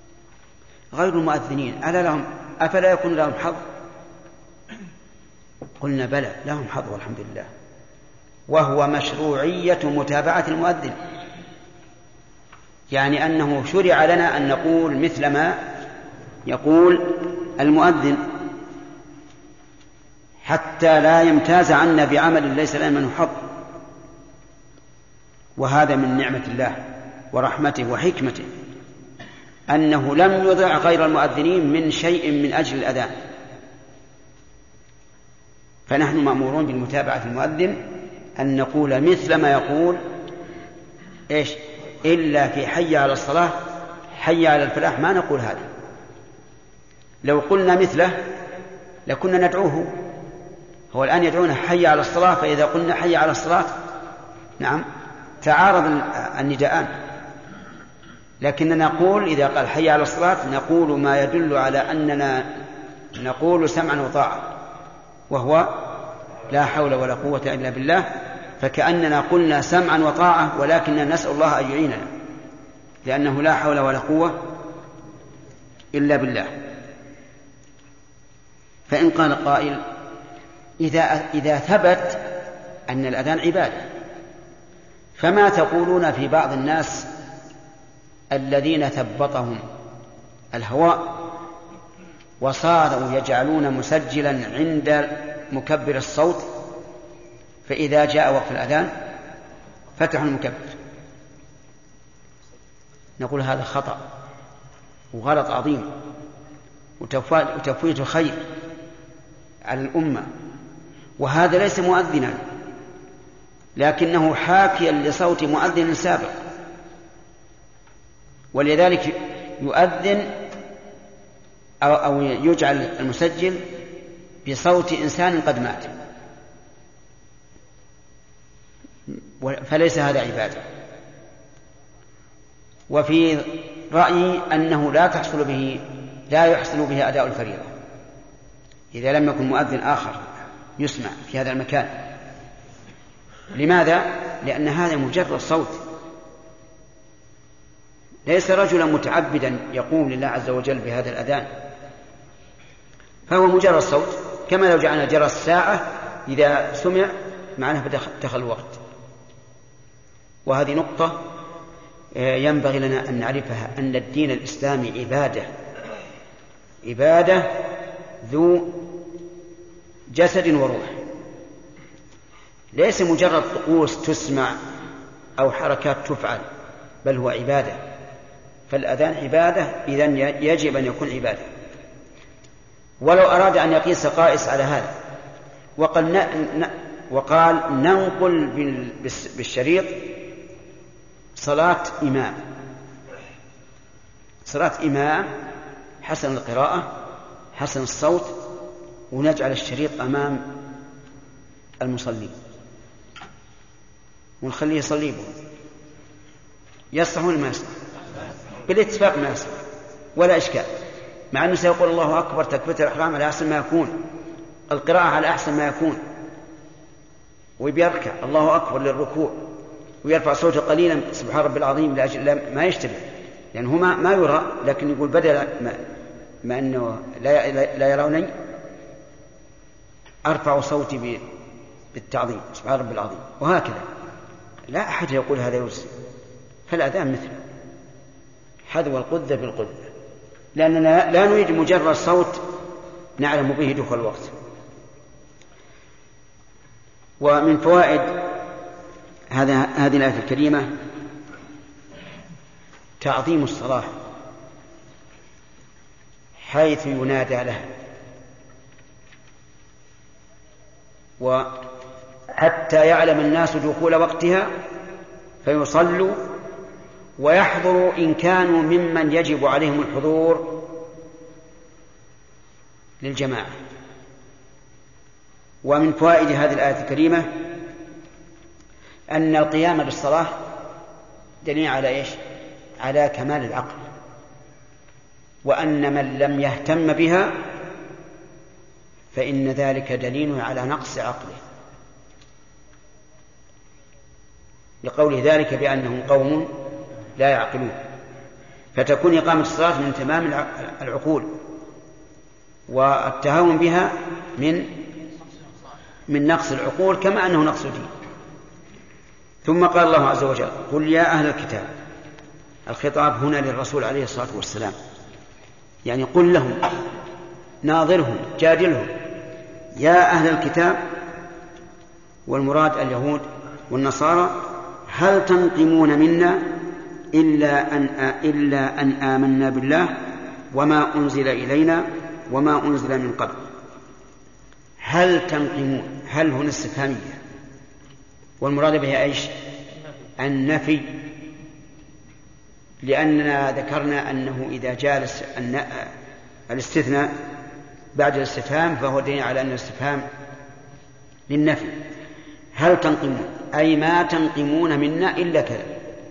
غير المؤذنين أفلا يكون لهم حظ؟ قلنا بلى لهم حظ والحمد لله، وهو مشروعية متابعة المؤذن، يعني أنه شرع لنا أن نقول مثل ما يقول المؤذن حتى لا يمتاز عنا بعمل ليس لنا منه حظ. وهذا من نعمة الله ورحمته وحكمته أنه لم يضع غير المؤذنين من شيء من أجل الأذان، فنحن مأمورون بالمتابعة المؤذن أن نقول مثل ما يقول إيش إلا في حي على الصلاة حي على الفلاح ما نقول هذا. لو قلنا مثله لكنا ندعوه، هو الآن يدعونا حي على الصلاة، فإذا قلنا حي على الصلاة نعم تعارض النداءان، لكننا نقول إذا قال حي على الصلاة نقول ما يدل على أننا نقول سمعا وطاعة، وهو لا حول ولا قوة إلا بالله، فكأننا قلنا سمعا وطاعة ولكننا نسأل الله أن يعيننا، لأنه لا حول ولا قوة إلا بالله. فإن قال قائل إذا ثبت أن الأذان عبادة، فما تقولون في بعض الناس الذين ثبطهم الهواء وصاروا يجعلون مسجلا عند مكبر الصوت، فإذا جاء وقت الأذان فتحوا المكبر؟ نقول هذا خطأ وغلط عظيم وتفويت خير على الأمة، وهذا ليس مؤذنا لكنه حاكيا لصوت مؤذن سابق، ولذلك يؤذن أو يجعل المسجل بصوت إنسان قد مات، فليس هذا عبادة. وفي رأيي أنه لا يحصل به أداء الفريضة إذا لم يكن مؤذن آخر يسمع في هذا المكان. لماذا؟ لأن هذا مجرد صوت، ليس رجلا متعبدا يقوم لله عز وجل بهذا الأذان، فهو مجرد صوت، كما لو جعلنا جرس الساعة إذا سمع معناه دخل الوقت. وهذه نقطة ينبغي لنا أن نعرفها، أن الدين الإسلامي عبادة ذو جسد وروح، ليس مجرد طقوس تسمع أو حركات تفعل، بل هو عبادة. فالأذان عبادة، إذن يجب أن يكون عبادة. ولو أراد أن يقيس قائس على هذا وقال ننقل بالشريط صلاة إمام حسن القراءة حسن الصوت، ونجعل الشريط أمام المصلين ونخليه يصلي به، يصح ولا ما يصح؟ بالاتفاق ما يصح ولا إشكال، مع أنه سيقول الله أكبر تكبيرة الإحرام على أحسن ما يكون، القراءة على أحسن ما يكون، وبيركع الله أكبر للركوع ويرفع صوته قليلا سبحان ربي العظيم لأجل ما يشتبه، يعني هو ما يرى، لكن يقول بدل ما أنه لا يروني أرفع صوتي بالتعظيم سبحان ربي العظيم، وهكذا. لا أحد يقول هذا يوسف، فالأذان مثله حذو القذة بالقذة، لأننا لا نريد مجرد صوت نعلم به دخول الوقت. ومن فوائد هذه الآية الكريمة تعظيم الصلاة حيث ينادى لها، وحتى يعلم الناس دخول وقتها فيصلوا ويحضروا إن كانوا ممن يجب عليهم الحضور للجماعة. ومن فوائد هذه الآية الكريمة أن القيام بالصلاة دليل على إيش؟ على كمال العقل، وأن من لم يهتم بها فإن ذلك دليل على نقص عقله، لقول ذلك بأنهم قوم لا يعقلون. فتكون إقامة الصلاة من تمام العقول، والتهاون بها من من نقص العقول كما أنه نقص دين. ثم قال الله عز وجل: قل يا أهل الكتاب. الخطاب هنا للرسول عليه الصلاة والسلام، يعني قل لهم، ناظرهم، جادلهم، يا أهل الكتاب، والمراد اليهود والنصارى: هل تنقمون منا إلا أن آمنا بالله وما أنزل إلينا وما أنزل من قبل. هل تنقمون، هل هنا استفهامية، والمراد بها إيش؟ النفي، لأننا ذكرنا أنه إذا جاء الاستثناء بعد الاستفهام فهو دليل على أن الاستفهام للنفي. هل تنقمون أي ما تنقمون منا إلا كذا،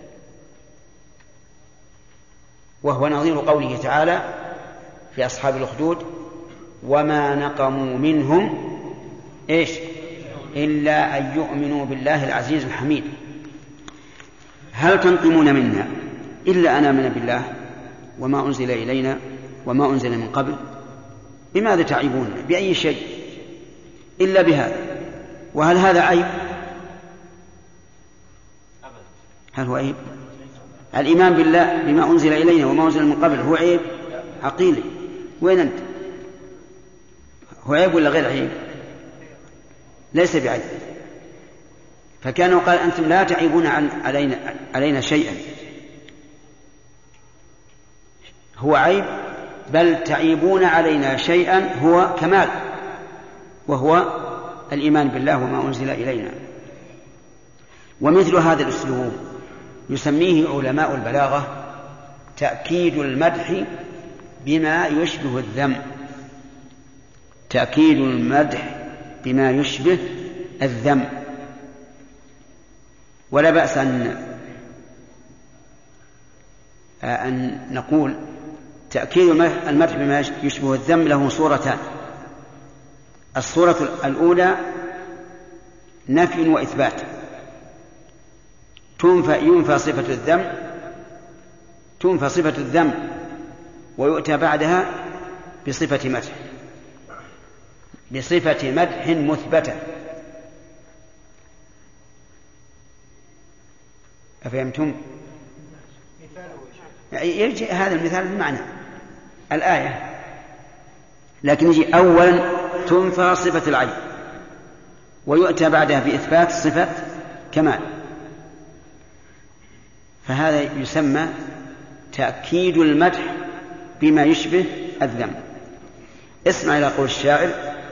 وهو نظير قوله تعالى في أصحاب الأخدود: وما نقموا منهم إيش إلا أن يؤمنوا بالله العزيز الحميد. هل تنقمون منا إلا أن آمنا بالله وما أنزل إلينا وما أنزل من قبل؟ بماذا تعيبون؟ بأي شيء إلا بهذا؟ وهل هذا عيب؟ هل هو عيب؟ الإيمان بالله بما أنزل إلينا وما أنزل من قبل هو عيب عقيلي؟ وين أنت؟ هو عيب ولا غير عيب؟ ليس بعيب. فكانوا قال: أنتم لا تعيبون علينا شيئا، هو عيب، بل تعيبون علينا شيئا هو كمال، وهو الإيمان بالله وما أنزل إلينا. ومثل هذا الأسلوب يسميه علماء البلاغة تأكيد المدح بما يشبه الذم. تأكيد المدح بما يشبه الذم. ولا بأس أن نقول تأكيد المدح بما يشبه الذم له صورتان: الصورة الأولى نفي وإثبات، تنفى صفة الذم ويؤتى بعدها بصفة مدح مثبتة. أفهمتم؟ يجي هذا المثال بمعنى الآية، لكن يجي أولا تنفى صفة العيب ويؤتى بعدها بإثبات صفة كمال، فهذا يسمى تأكيد المدح بما يشبه الذم. اسمع إلى قول الشاعر: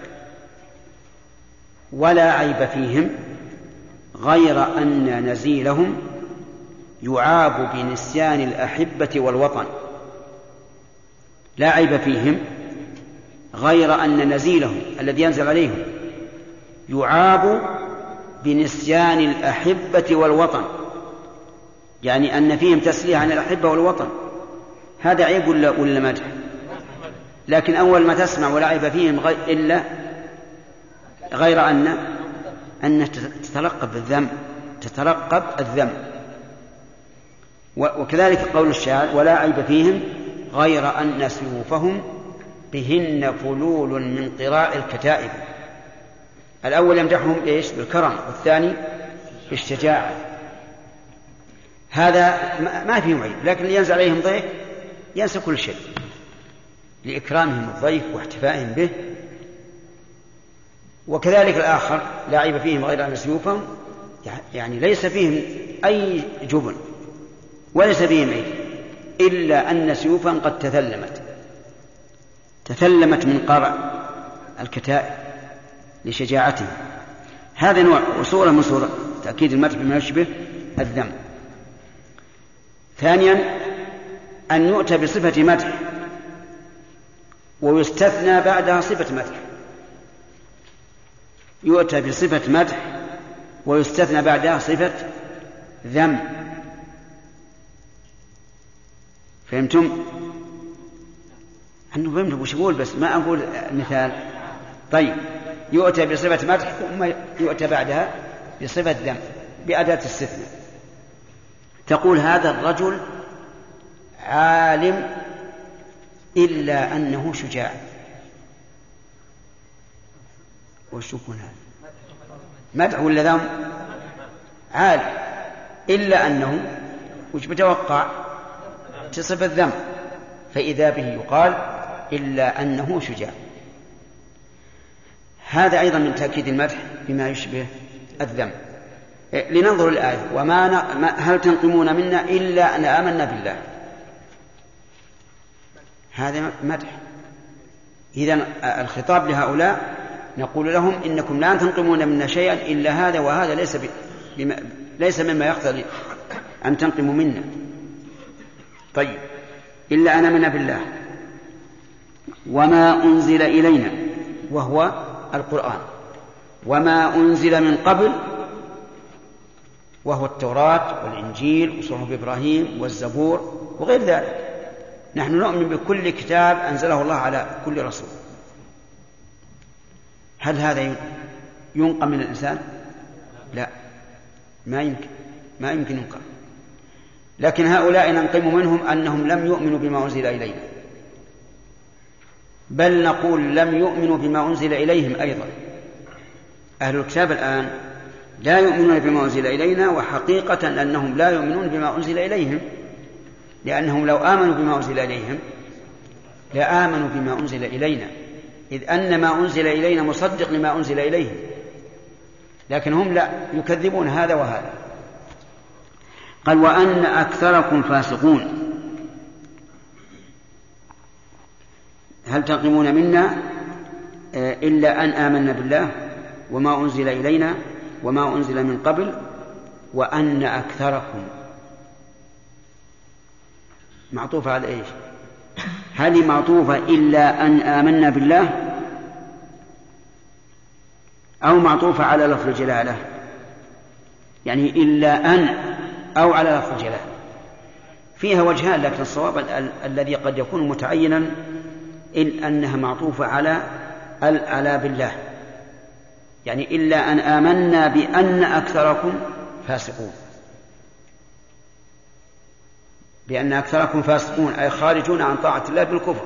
ولا عيب فيهم غير أن نزيلهم يعاب بنسيان الأحبة والوطن. لا عيب فيهم غير أن نزيلهم الذي ينزل عليهم يعاب بنسيان الأحبة والوطن، يعني أن فيهم تسليه عن الأحبة والوطن. هذا عيب ولا مدح؟ لكن أول ما تسمع ولا عيب فيهم إلا غير أن تترقب الذم. وكذلك قول الشاعر: ولا عيب فيهم غير أن سيوفهم بهن فلول من قراء الكتائب. الأول يمدحهم إيش؟ بالكرم، والثاني بالشجاعة. هذا ما فيهم عيب، لكن اللي ينزل عليهم ضيف ينسى كل شيء لإكرامهم الضيف واحتفائهم به. وكذلك الآخر: لا عيب فيهم غير أن سيوفهم، يعني ليس فيهم أي جبن وليس فيهم عيب، إلا أن سيوفهم قد تثلمت من قرع الكتائب لشجاعته. هذا نوع وصورة من صورة تأكيد المدح بما يشبه الذم. ثانيا أن يؤتى بصفة مدح ويستثنى بعدها صفة مدح. يؤتى بصفة مدح ويستثنى بعدها صفة ذم. فهمتم؟ أنه فهمت وش أقول، بس ما أقول مثال. طيب، يؤتى بصفة مدح ثم يؤتى بعدها بصفة ذم بأداة استثناء. تقول: هذا الرجل عالم إلا أنه شجاع. وش يكون هذا؟ مدح ولا ذم؟ عالي، إلا أنه وش بتوقع؟ تصف الذم، فإذا به يقال إلا أنه شجاع. هذا أيضا من تأكيد المدح بما يشبه الذم. لننظر الآية: هل تنقمون منا إلا أن آمنا بالله. هذا مدح. إذن الخطاب لهؤلاء نقول لهم إنكم لا تنقمون منا شيئا إلا هذا، وهذا ليس مما يقتضي أن تنقموا منا. طيب، إلا أن آمنا بالله وما أنزل إلينا، وهو القرآن، وما أنزل من قبل، وهو التوراة والإنجيل وصحف إبراهيم والزبور وغير ذلك. نحن نؤمن بكل كتاب أنزله الله على كل رسول. هل هذا ينقم من الإنسان؟ لا، ما يمكن ينقم. لكن هؤلاء ننقم منهم أنهم لم يؤمنوا بما أنزل إلينا، بل نقول لم يؤمنوا بما أنزل إليهم أيضا. أهل الكتاب الآن لا يؤمنون بما أنزل إلينا، وحقيقة أنهم لا يؤمنون بما أنزل إليهم، لأنهم لو آمنوا بما أنزل إليهم لآمنوا بما أنزل إلينا، إذ أن ما أنزل إلينا مصدق لما أنزل إليهم، لكن هم لا، يكذبون هذا وهذا. قال: وأن أكثركم فاسقون. هل تنقمون منا إلا أن آمنا بالله وما أنزل إلينا وما أنزل من قبل وأن أكثركم. معطوفة على إيش؟ هذه معطوفة إلا أن آمنا بالله، أو معطوفة على لفظ الجلالة، يعني إلا أن، أو على لفظ الجلالة. فيها وجهان، لكن الصواب الذي قد يكون متعينا إن أنها معطوفة على بالله، يعني إلا أن آمنا بأن أكثركم فاسقون، بأن أكثركم فاسقون أي خارجون عن طاعة الله بالكفر.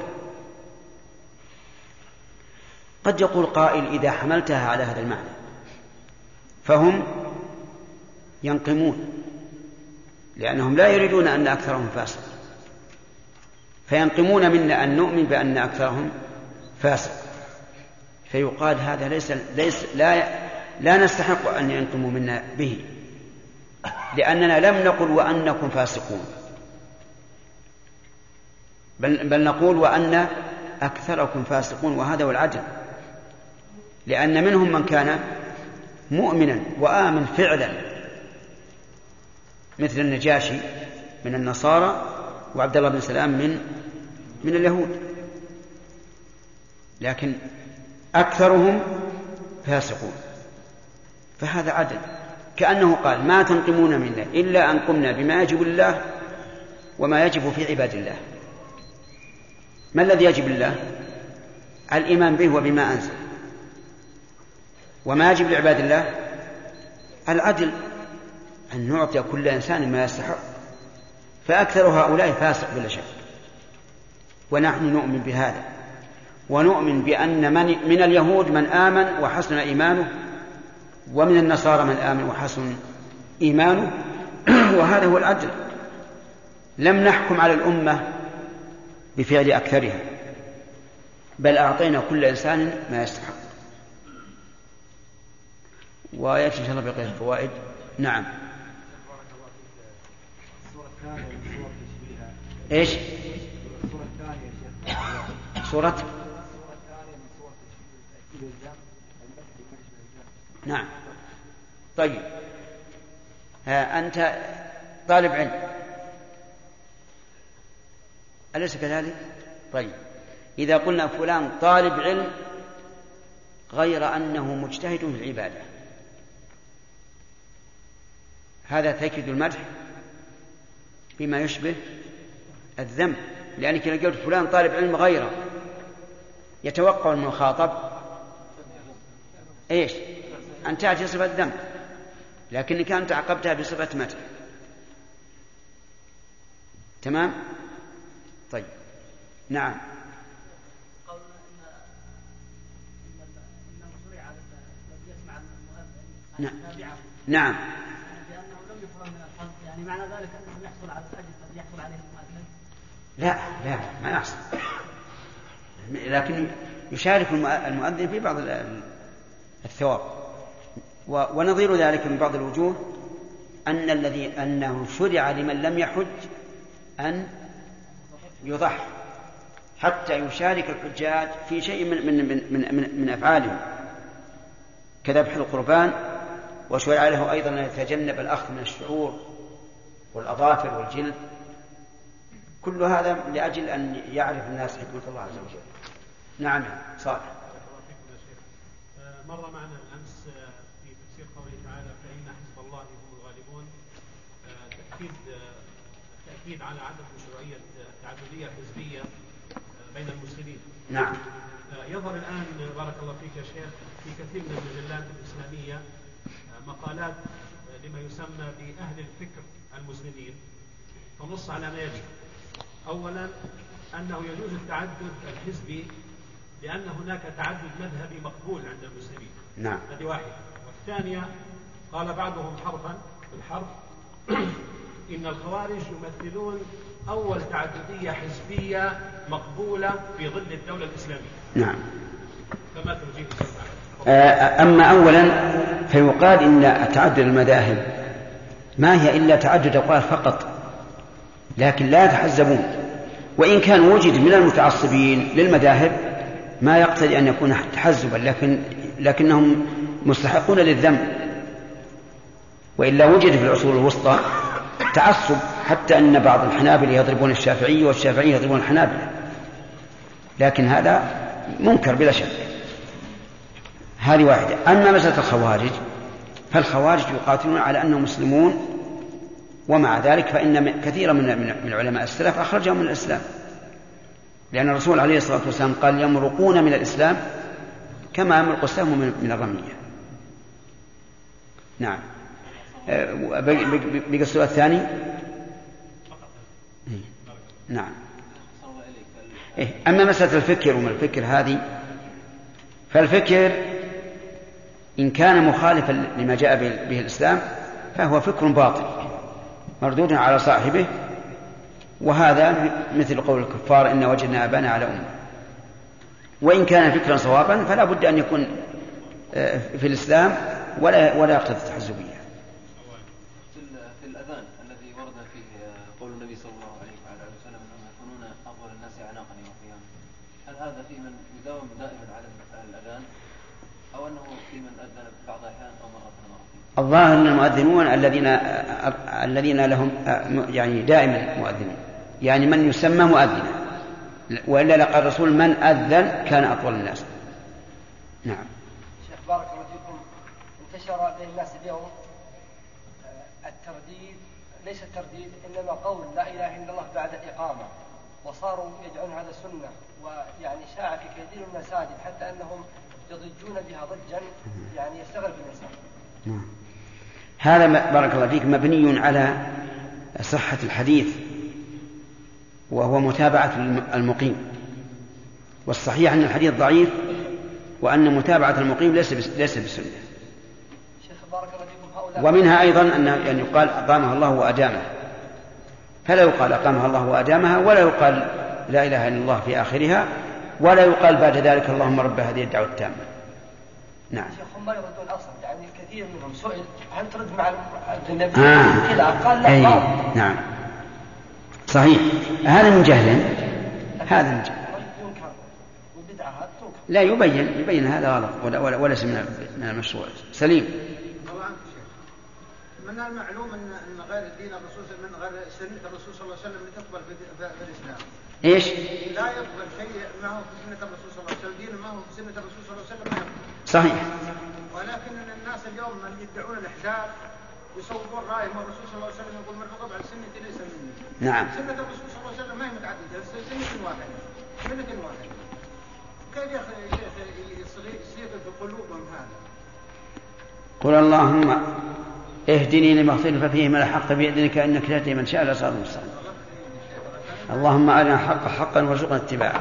قد يقول قائل: إذا حملتها على هذا المعنى فهم ينقمون، لأنهم لا يريدون أن أكثرهم فاسق، فينقمون منا أن نؤمن بأن أكثرهم فاسق، فيقال هذا لا نستحق أن ينقموا منا به، لأننا لم نقل وأنكم فاسقون، بل نقول وأن أكثركم فاسقون، وهذا هو العدل، لأن منهم من كان مؤمنا وآمن فعلا، مثل النجاشي من النصارى وعبد الله بن سلام من اليهود، لكن أكثرهم فاسقون، فهذا عدل. كأنه قال: ما تنقمون منا إلا أن قمنا بما يجب لله وما يجب في عباد الله. ما الذي يجب لله؟ الإيمان به وبما أنزل. وما يجب لعباد الله؟ العدل، أن نعطي كل إنسان ما يستحق. فأكثر هؤلاء فاسق بلا شك، ونحن نؤمن بهذا، ونؤمن بأن من اليهود من آمن وحسن إيمانه، ومن النصارى من آمن وحسن إيمانه، وهذا هو العدل. لم نحكم على الأمة بفعل أكثرها، بل أعطينا كل إنسان ما يستحق. ويأتي إن شاء الله بقية الفوائد. نعم. إيش؟ سورة نعم. طيب، أنت طالب علم أليس كذلك؟ طيب، إذا قلنا فلان طالب علم غير أنه مجتهد في العبادة، هذا تأكيد المدح بما يشبه الذم، لأنك إذا قلت فلان طالب علم غيره يتوقع المخاطب إيش؟ أن تأتي صفة ذم، لكنك أنت عقبتها بصفة مدح. تمام؟ طيب، نعم. نعم. لأنه لم يفهم من الحظ، يعني معنى ذلك أنه يحصل على الأجر الذي يحصل عليه المؤذن. لا ما يحصل، لكن يشارك المؤذن في بعض الثواب. ونظير ذلك من بعض الوجوه أنه شرع لمن لم يحج أن يضحي حتى يشارك الحجاج في شيء من أفعالهم كذبح القربان، وشرع له أيضا أن يتجنب الأخذ من الشعور والأظافر والجلد. كل هذا لأجل أن يعرف الناس حكمة الله عز وجل. نعم صالح. مر معنا الأمس في تفسير قوله تعالى فإن حزب الله هم الغالبون تأكيد على عدم مشروعية التعددية الحزبية بين المسلمين. نعم. يظهر الآن بارك الله فيك يا شيخ في كثير من المجلات الإسلامية مقالات لما يسمى بأهل الفكر المسلمين، تنص على ما يلي: أولا أنه يجوز التعدد الحزبي لأن هناك تعدد مذهبي مقبول عند المسلمين. نعم. هذه واحدة. والثانية قال بعضهم حرفا بالحرف إن الخوارج يمثلون أول تعددية حزبية مقبولة في ظل الدولة الإسلامية. نعم. فما توجيه؟ أما أولا فيقال إن تعدد المذاهب ما هي إلا تعدد أقوال فقط، لكن لا يتحزبون، وإن كان وجد من المتعصبين للمذاهب ما يقتضي أن يكون تحزبا، لكنهم مستحقون للذنب. وإلا وجد في العصور الوسطى تعصب، حتى أن بعض الحنابلة يضربون الشافعي والشافعي يضربون الحنابلة، لكن هذا منكر بلا شك. هذه واحدة. أما مسألة الخوارج فالخوارج يقاتلون على أنهم مسلمون، ومع ذلك فإن كثيرا من علماء السلف أخرجهم من الإسلام، لأن الرسول عليه الصلاة والسلام قال يمرقون من الإسلام كما يمرق السهم من الرمية. نعم. بقى السؤال الثاني. نعم. أما مسألة الفكر وما الفكر هذه، فالفكر إن كان مخالفا لما جاء به الإسلام فهو فكر باطل مردود على صاحبه، وهذا مثل قول الكفار إن وجدنا آباءنا على أمة. وإن كان فكرا صوابا فلا بد أن يكون في الإسلام ولا يقتضي التحزبية. في الأذان الذي ورد فيه قول النبي صلى الله عليه وسلم أنهم يكونون أفضل الناس عناقا يوم القيامة، هل هذا في من يداوم دائما على الأذان أو أنه في من أذن بعض الأحيان أو مرة مرتين؟ الظاهر أن المؤذنون الذين لهم يعني دائما مؤذنين، يعني من يسمى مؤذنا، وإلا لقى الرسول من أذن كان أطول الناس. نعم. شيخ بارك الله فيكم، انتشر بين الناس اليوم الترديد، ليس الترديد إنما قول لا إله إلا الله بعد الإقامة، وصاروا يجعلون هذا سنة، ويعني شاع في كثير من المساجد حتى أنهم يضجون بها ضجا يعني يستغرب الإنسان. نعم. هذا بارك الله فيك مبني على صحة الحديث، وهو متابعة المقيم، والصحيح أن الحديث ضعيف، وأن متابعة المقيم ليس بسنة. ومنها أيضا أن يقال أقامها الله وأدامها، فلا يقال أقامها الله وأدامها، ولا يقال لا إله إلا الله في آخرها، ولا يقال بعد ذلك اللهم رب هذه الدعوة التامة. نعم. شيخ ما يردون أصلا، يعني كثير منهم سئل هل ترد مع النبي كذا قال لا. نعم صحيح. هذا من جهل، هذا من جهل. لا يبين هذا غلط وليس من المشروع. سليم. من المعلوم ان غير الدين الرسول من غير سنة الرسول صلى الله عليه وسلم تقبل في الإسلام. ايش؟ لا يقبل شيء ما هو في سنة الرسول صلى الله عليه وسلم، دين ما هو في سنة الرسول صلى الله عليه وسلم ما يقبل. صحيح. ولكن الناس اليوم من يدعون الإحداث يصورون رأي من الرسول صلى الله عليه وسلم يقول من رغب عن سنة ليس مني. نعم. سنة الرسول صلى الله عليه وسلم ما هي متعددة، سنة واحدة، ملة واحدة. كيف يا شيخ يصير في قلوبهم هذا؟ قل اللهم اهدني لما اختلف فيه من الحق بيدك انك تهدي من شاء الى صراط مستقيم. اللهم ارنا الحق حقا وارزقنا اتباعه.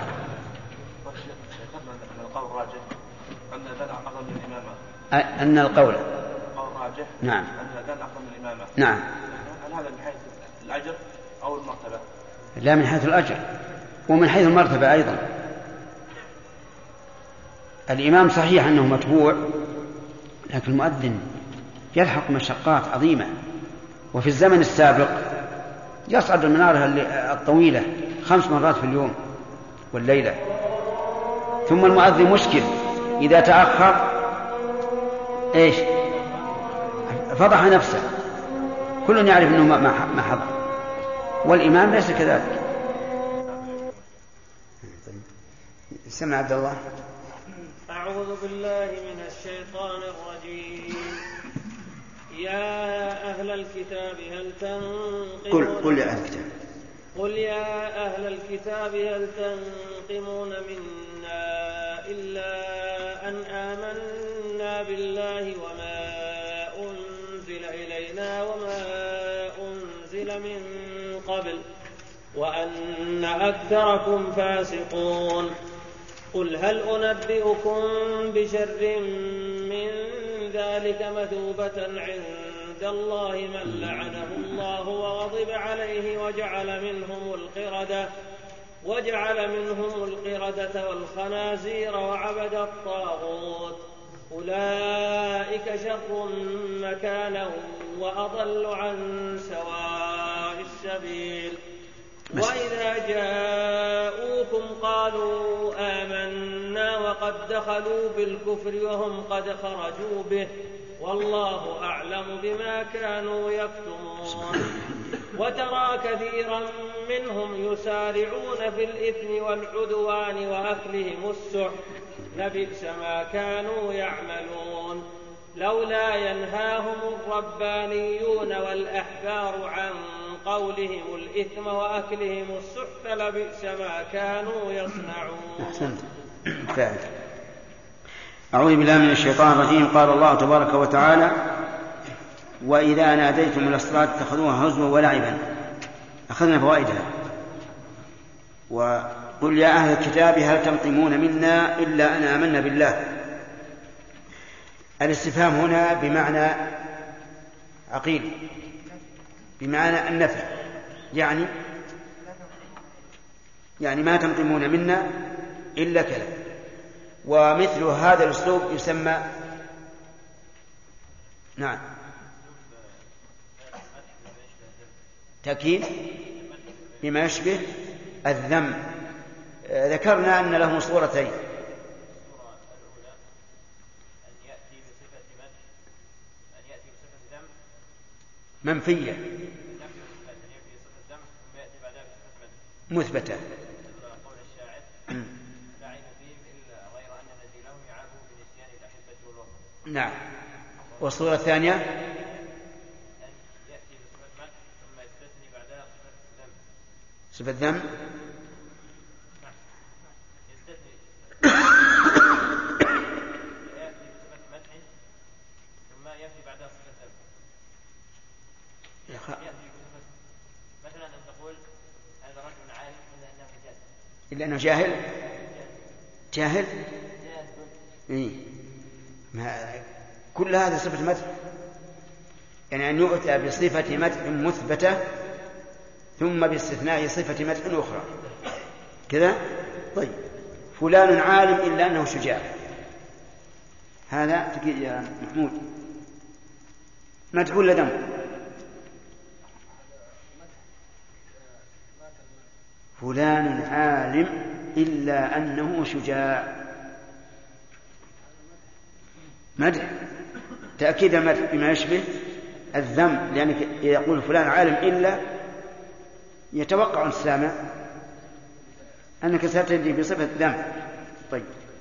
القول الراجح ان ذلك افضل من الامامه. ان القول الراجح نعم أن الأذان أفضل من الإمامة. نعم. هل هذا من حيث الأجر أو المرتبة؟ لا، من حيث الأجر ومن حيث المرتبة أيضا. الإمام صحيح أنه متبوع، لكن المؤذن يلحق مشقات عظيمة. وفي الزمن السابق يصعد المنارة الطويلة 5 مرات في اليوم والليلة. ثم المؤذن مشكل، إذا تأخر إيش؟ فضح نفسه، كل يعرف أنه ما حضر، والإمام ليس كذلك. سمع عبد الله. أعوذ بالله من الشيطان الرجيم. يا أهل الكتاب هل تنقمون قل يا أهل الكتاب. قل يا أهل الكتاب هل تنقمون منا إلا أن آمنا بالله وما أنزل إلينا وما أنزل من قبل وأن أكثركم فاسقون. قل هل أنبئكم بشر من ذلك مثوبة عند الله من لعنه الله وغضب عليه وجعل منهم القردة والخنازير وعبد الطاغوت أولئك شر مكانا وأضل عن سواء السبيل. وإذا جاءوكم قالوا آمنا وقد دخلوا بالكفر وهم قد خرجوا به والله أعلم بما كانوا يكتمون. وترى كثيرا منهم يسارعون في الإثم والعدوان وأكلهم السحت لبئس ما كانوا يعملون. لولا ينهاهم الربانيون والأحبار عن قولهم الإثم وأكلهم السحت لبئس ما كانوا يصنعون. أحسنت. فعلا. أعوذ بالله من الشيطان الرجيم. قال الله تبارك وتعالى: وإذا ناديتم إلى الصلاة اتخذوها هزوا ولعبا. أخذنا فوائدها. وقل يا أهل الكتاب هل تنقمون منا إلا أن آمنا بالله. الاستفهام هنا بمعنى عقيل، بمعنى النفي، يعني ما تنقمون منا إلا كذا. ومثل هذا الأسلوب يسمى تأكيد بما يشبه الذم. ذكرنا أن له صورتين: منفية مثبتة. نعم. والصورة الثانية أن يأتي بصفة مدح ثم يستثني بعدها صفة ذم. يستثني يأتي بصفة مدح ثم يأتي بعدها صفة ذم. يأتي بصفة مثلا أن تقول هذا رجل عالم إلا أنه جاهل. إيه. كل هذه صفة مدح، يعني أن يؤتى بصفة مدح مثبتة ثم باستثناء صفة مدح أخرى كذا. طيب، فلان عالم إلا أنه شجاع، هذا تقول يا محمود مدح ولا ذم؟ فلان عالم إلا أنه شجاع، مدح، تأكيد المدح بما يشبه الذم، لأنك يقول فلان عالم إلا يتوقع السامع أنك ستأتي بصفة ذم. طيب،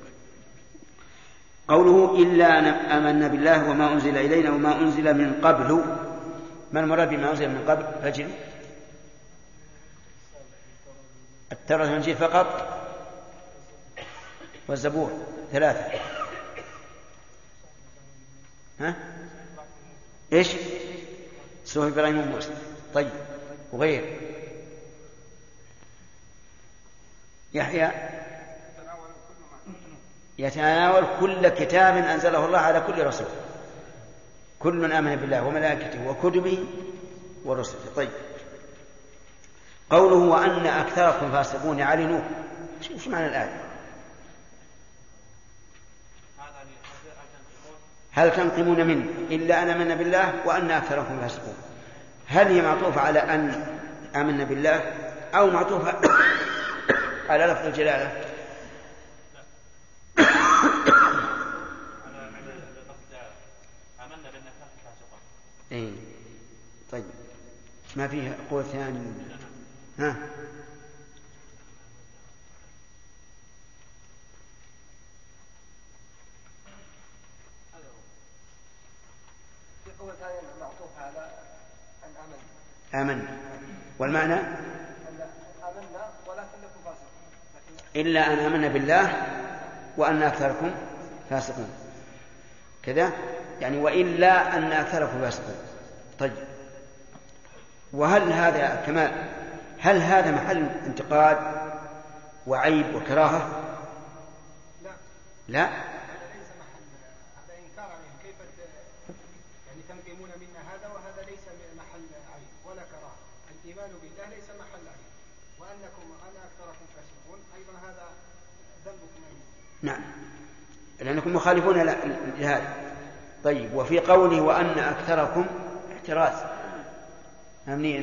قوله إلا أن آمنا بالله وما أنزل إلينا وما أنزل من قبل. ما المراد بما أنزل من قبل؟ فجر التوراة والإنجيل فقط، والزبور 3. إيش؟ صحف إبراهيم وموسى. طيب، وغير يحيى يتناول كل كتاب أنزله الله على كل رسول، كل آمن بالله وملائكته وكتبه ورسله. طيب، قوله وأن أكثركم فاسقون يعني نوح، شوف معنى الآية. هل تنقمون منه إلا أن آمنا بالله وأن أكثركم فاسقون؟ هل هي معطوفة على أن آمنا بالله أو معطوفة على لفظ الجلالة؟ إيه. طيب، ما فيه قول ثاني؟ ها؟ في قول ثاني معطوف على أن آمنا، والمعنى آمنا ولكنكم فاسقون، إلا أن آمنا بالله وأن أكثركم فاسقون، كذا يعني وإلا أن أكثركم فاسقون. طيب، وهل هذا كمال؟ هل هذا محل انتقاد وعيب وكراهة؟ لا، هذا ليس محل، هذا إنكار عليهم. كيف يعني تنقمون منا هذا وهذا ليس محل عيب ولا كراهة. الإيمان بالله ليس محل عيب، وأنكم أنا أكثركم فاسقون أيضا هذا ذنبكم أيضا. نعم، لأنكم مخالفون لهذا. طيب، وفي قوله وأن أكثركم احتراز منين؟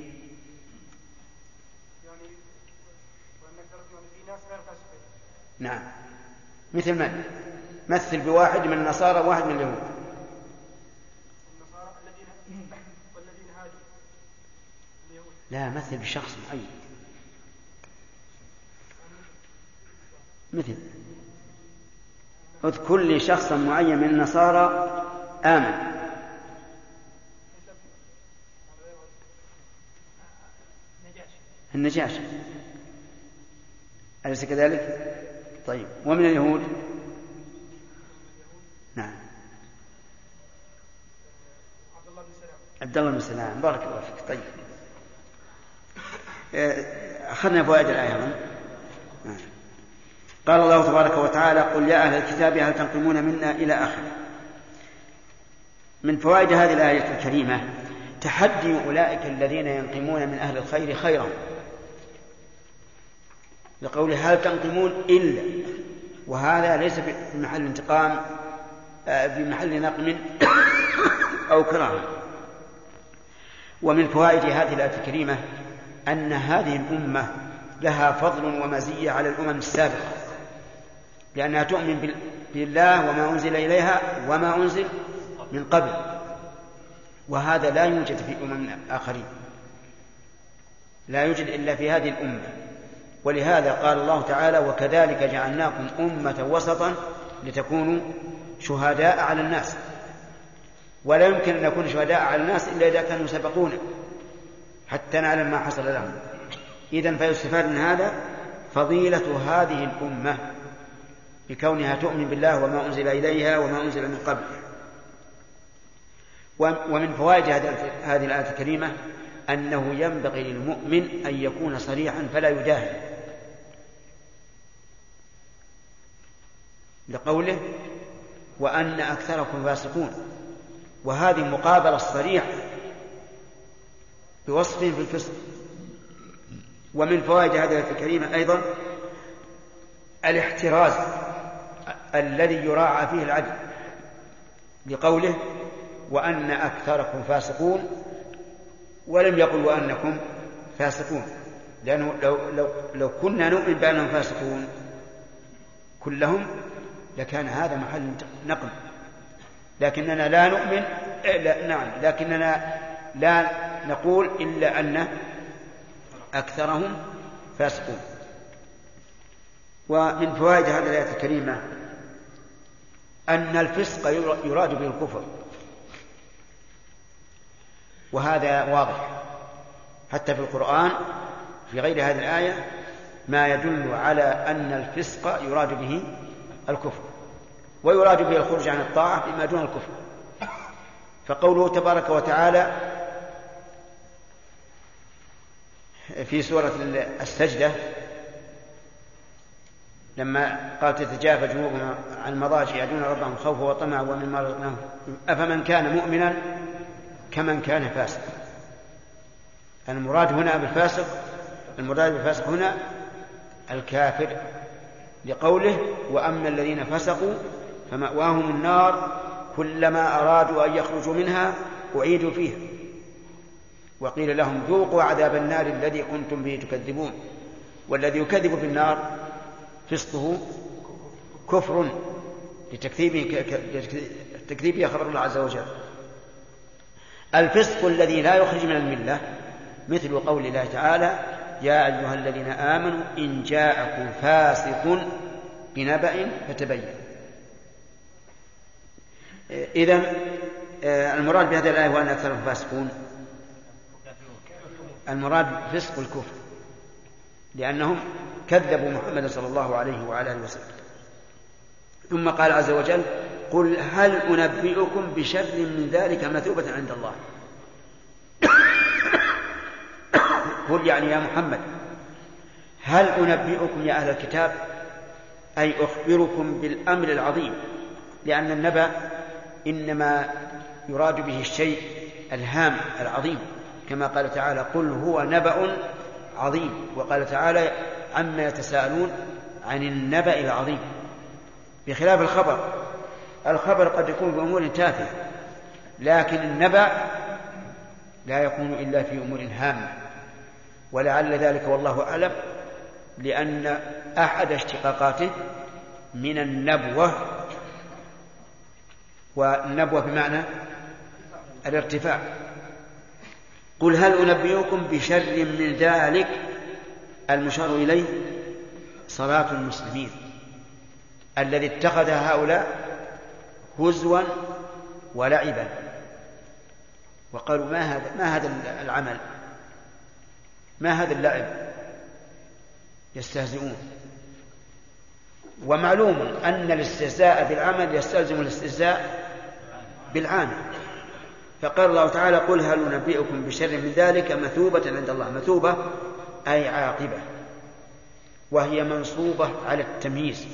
يعني وأن أكثركم في ناس غير فاسقين. نعم، مثل من؟ مثل بواحد من النصارى وواحد من اليهود. النصارى والذين هاجوا اليهود. لا، مثل بشخص معين، مثل اذكر لي شخصا معين من النصارى آمن. النجاشي، أليس كذلك؟ طيب، ومن اليهود؟ نعم، عبد الله بن سلام، بارك الله فيك. طيب، أخذنا فوائد الآية. قال الله تبارك وتعالى قل يا أهل الكتاب هل تنقمون منا إلى آخره. من فوائد هذه الآية الكريمة تحدي أولئك الذين ينقمون من أهل الخير خيرا، لقوله هل تنقمون إلا، وهذا ليس بمحل انتقام، بمحل نقم أو كراهة. ومن فوائد هذه الآية الكريمة أن هذه الأمة لها فضل ومزية على الأمم السابقة، لأنها تؤمن بالله وما أنزل إليها وما أنزل من قبل، وهذا لا يوجد في أمم آخرين، لا يوجد إلا في هذه الأمة. ولهذا قال الله تعالى وكذلك جعلناكم أمة وسطا لتكونوا شهداء على الناس. ولا يمكن أن نكون شهداء على الناس إلا إذا كانوا سبقونا حتى نعلم ما حصل لهم. إذن فيستفاد من هذا فضيلة هذه الأمة بكونها تؤمن بالله وما أنزل إليها وما أنزل من قبل. ومن فوائد هذه الآية الكريمة أنه ينبغي للمؤمن أن يكون صريحا فلا يجاهل، لقوله وأن أكثركم فاسقون، وهذه مقابلة الصريح بوصفهم في الفسق. ومن فوائد هذه الآية الكريمة أيضا الاحتراز الذي يراعى فيه العدل، لقوله وأن أكثركم فاسقون، ولم يقل وأنكم فاسقون، لأنه لو كنا نؤمن بأنهم فاسقون كلهم لكان هذا محل نقم، لكننا لا نؤمن لكننا لا نقول إلا أن أكثرهم فاسقون. ومن فوائد هذه الآية الكريمة أن الفسق يراد به الكفر، وهذا واضح حتى في القرآن في غير هذه الآية ما يدل على أن الفسق يراد به الكفر، ويراد به الخروج عن الطاعة بما دون الكفر. فقوله تبارك وتعالى في سورة السجدة لما قال تتجافى جنوبهم عن المضاجع يدعون ربهم خوفا وطمعا ومما رزقناهم أفمن كان مؤمنا كمن كان فاسقا. المراد بالفاسق هنا الكافر، لقوله وأما الذين فسقوا فمأواهم النار كلما أرادوا أن يخرجوا منها أعيدوا فيها وقيل لهم ذوقوا عذاب النار الذي كنتم به تكذبون. والذي يكذب في النار فسقه كفر لتكذيبه خبر الله عز وجل. الفسق الذي لا يخرج من الملة مثل قول الله تعالى يا أيها الذين آمنوا إن جاءكم فاسق بنبأ فتبين. إذن المراد بهذه الآية هو أن أكثر الفاسقون، المراد فسق الكفر لأنهم كذبوا محمد صلى الله عليه وعلى آله وسلم. ثم قال عز وجل قل هل أنبئكم بشر من ذلك مثوبة عند الله. قل يعني يا محمد هل أنبئكم يا أهل الكتاب أي أخبركم بالأمر العظيم، لأن النبأ إنما يراد به الشيء الهام العظيم، كما قال تعالى قل هو نبأ عظيم، وقال تعالى عما يتساءلون عن النبأ العظيم، بخلاف الخبر قد يكون بأمور تافهة، لكن النبأ لا يكون إلا في أمور هامة. ولعل ذلك والله أعلم لأن أحد اشتقاقاته من النبوة، والنبوة بمعنى الارتفاع. قل هل أنبئكم بشر من ذلك، المشار إليه صلاة المسلمين الذي اتخذها هؤلاء هزوا ولعبا، وقالوا ما هذا العمل، ما هذا اللعب، يستهزئون. ومعلوم أن الاستهزاء بالعمل يستلزم الاستهزاء بالعامل، فقال الله تعالى قل هل ننبئكم بشر من ذلك مثوبة عند الله. مثوبة أي عاقبة، وهي منصوبة على التمييز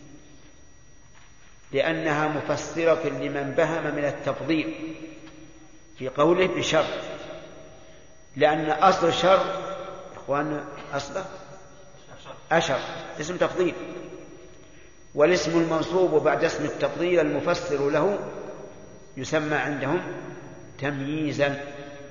لأنها مفسرة لمن بهم من التفضيل في قوله بشر، لأن أصل شر إخواننا أصله أشر اسم تفضيل، والاسم المنصوب بعد اسم التفضيل المفسر له يسمى عندهم تمييزا،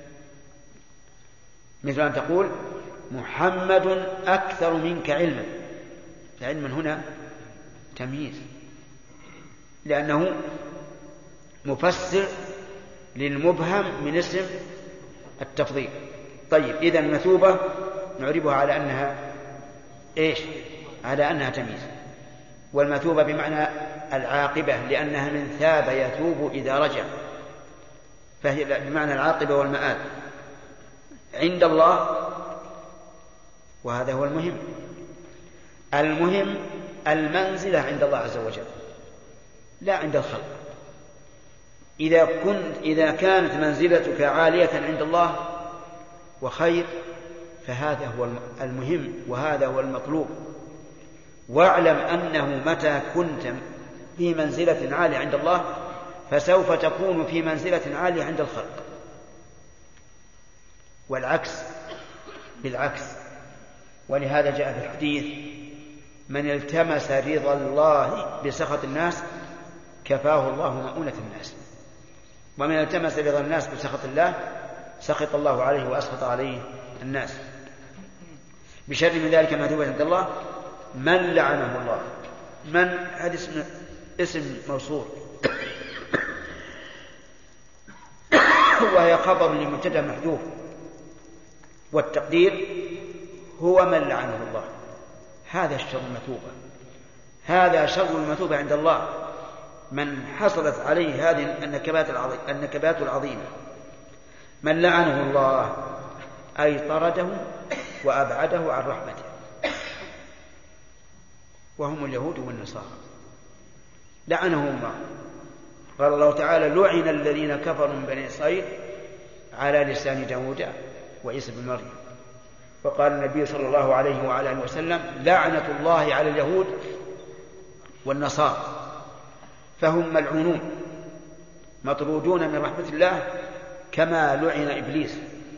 مثل أن تقول محمد أكثر منك علما، علما هنا تمييز لأنه مفسر للمبهم من اسم التفضيل. طيب إذا المثوبة نعربها على أنها إيش؟ على أنها تمييز، والمثوبة بمعنى العاقبة لأنها من ثاب يثوب إذا رجع، فهي بمعنى العاقبة والمآل عند الله. وهذا هو المهم المنزلة عند الله عز وجل لا عند الخلق. إذا كانت منزلتك عالية عند الله وخير فهذا هو المهم وهذا هو المطلوب. واعلم أنه متى كنت في منزلة عالية عند الله فسوف تكون في منزلة عالية عند الخلق، والعكس بالعكس. ولهذا جاء في الحديث من التمس رضا الله بسخط الناس كفاه الله مؤونة الناس، ومن التمس رضا الناس بسخط الله سخط الله عليه وأسخط عليه الناس. بشر من ذلك مثوبة عند الله من لعنه الله. من هذا اسم موصول وهي خبر لمبتدأ محذوف، والتقدير هو من لعنه الله. هذا الشر المثوبة، هذا شر المثوبة عند الله من حصلت عليه هذه النكبات العظيمة. من لعنه الله أي طرده وأبعده عن رحمته، وهم اليهود والنصارى لعنهم الله. قال الله تعالى لعن الذين كفروا من بني إسرائيل على لسان داود وعيسى بن مريم. وقال النبي صلى الله عليه وعلى آله وسلم لعنة الله على اليهود والنصارى، فهم ملعونون مطرودون من رحمة الله كما لعن إبليس،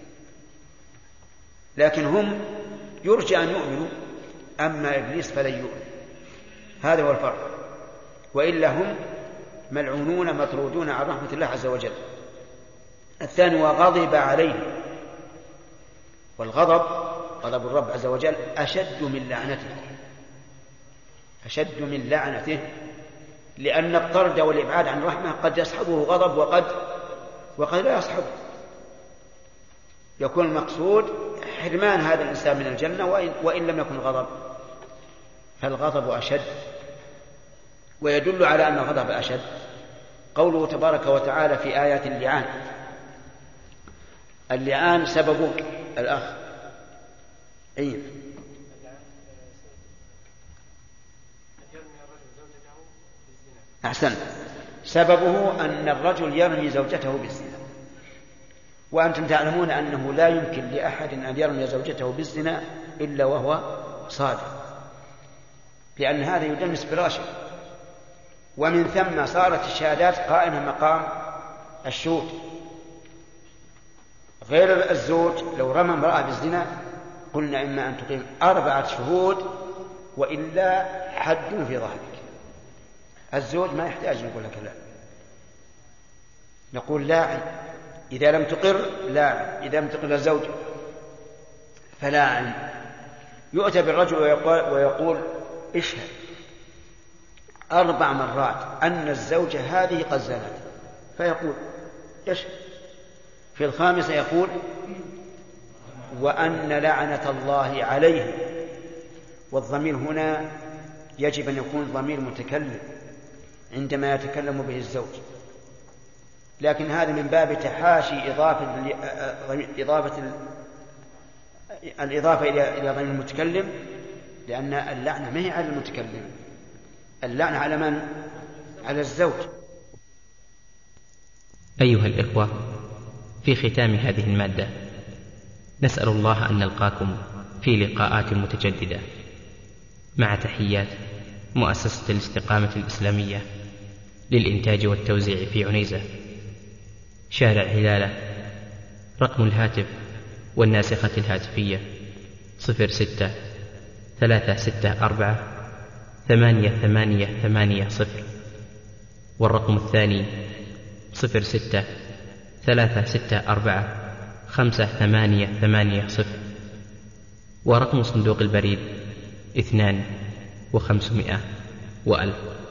لكن هم يرجى أن يؤمنوا، أما إبليس فلن يؤمن. هذا هو الفرق، وإلا هم ملعونون مطرودون عن رحمة الله عز وجل. الثاني وغضب عليه، والغضب غضب الرب عز وجل أشد من لعنته، أشد من لعنته، لأن الطرد والإبعاد عن الرحمة قد يصحبه غضب وقد لا يصحبه. يكون المقصود حرمان هذا الإنسان من الجنة وإن لم يكن غضب، فالغضب أشد. ويدل على أن الغضب أشد قوله تبارك وتعالى في آيات اللعان. اللعان سببه الأخ أحسن، سببه أن الرجل يرمي زوجته بالزنا، وأنتم تعلمون أنه لا يمكن لأحد أن يرمي زوجته بالزنا إلا وهو صادق، لأن هذا يدنس فراشه. ومن ثم صارت الشهادات قائمة مقام الشهود. غير الزوج لو رمى امرأة بالزنا قلنا إما أن تقيم 4 شهود وإلا حد في ظهرك. الزوج ما يحتاج نقول لك لا، نقول لاعن، إذا لم تقر لاعن، إذا لم تقر الزوج فلاعن. يؤتى بالرجل ويقول اشهد 4 مرات أن الزوجة هذه قد زنت، فيقول اشهد. في الخامسة يقول وأن لعنة الله عليه. والضمير هنا يجب أن يكون ضمير متكلم عندما يتكلم به الزوج، لكن هذا من باب تحاشي الإضافة إلى ضمير المتكلم، لأن اللعنة ما هي على المتكلم، اللعنة على من؟ على الزوج. أيها الإخوة، في ختام هذه المادة نسأل الله أن نلقاكم في لقاءات متجددة، مع تحيات مؤسسة الاستقامة الإسلامية للإنتاج والتوزيع في عنيزة، شارع هلالة. رقم الهاتف والناسخة الهاتفية 06-364-8880، والرقم الثاني 06-364-5880، ورقم صندوق البريد 2 و500 و1000.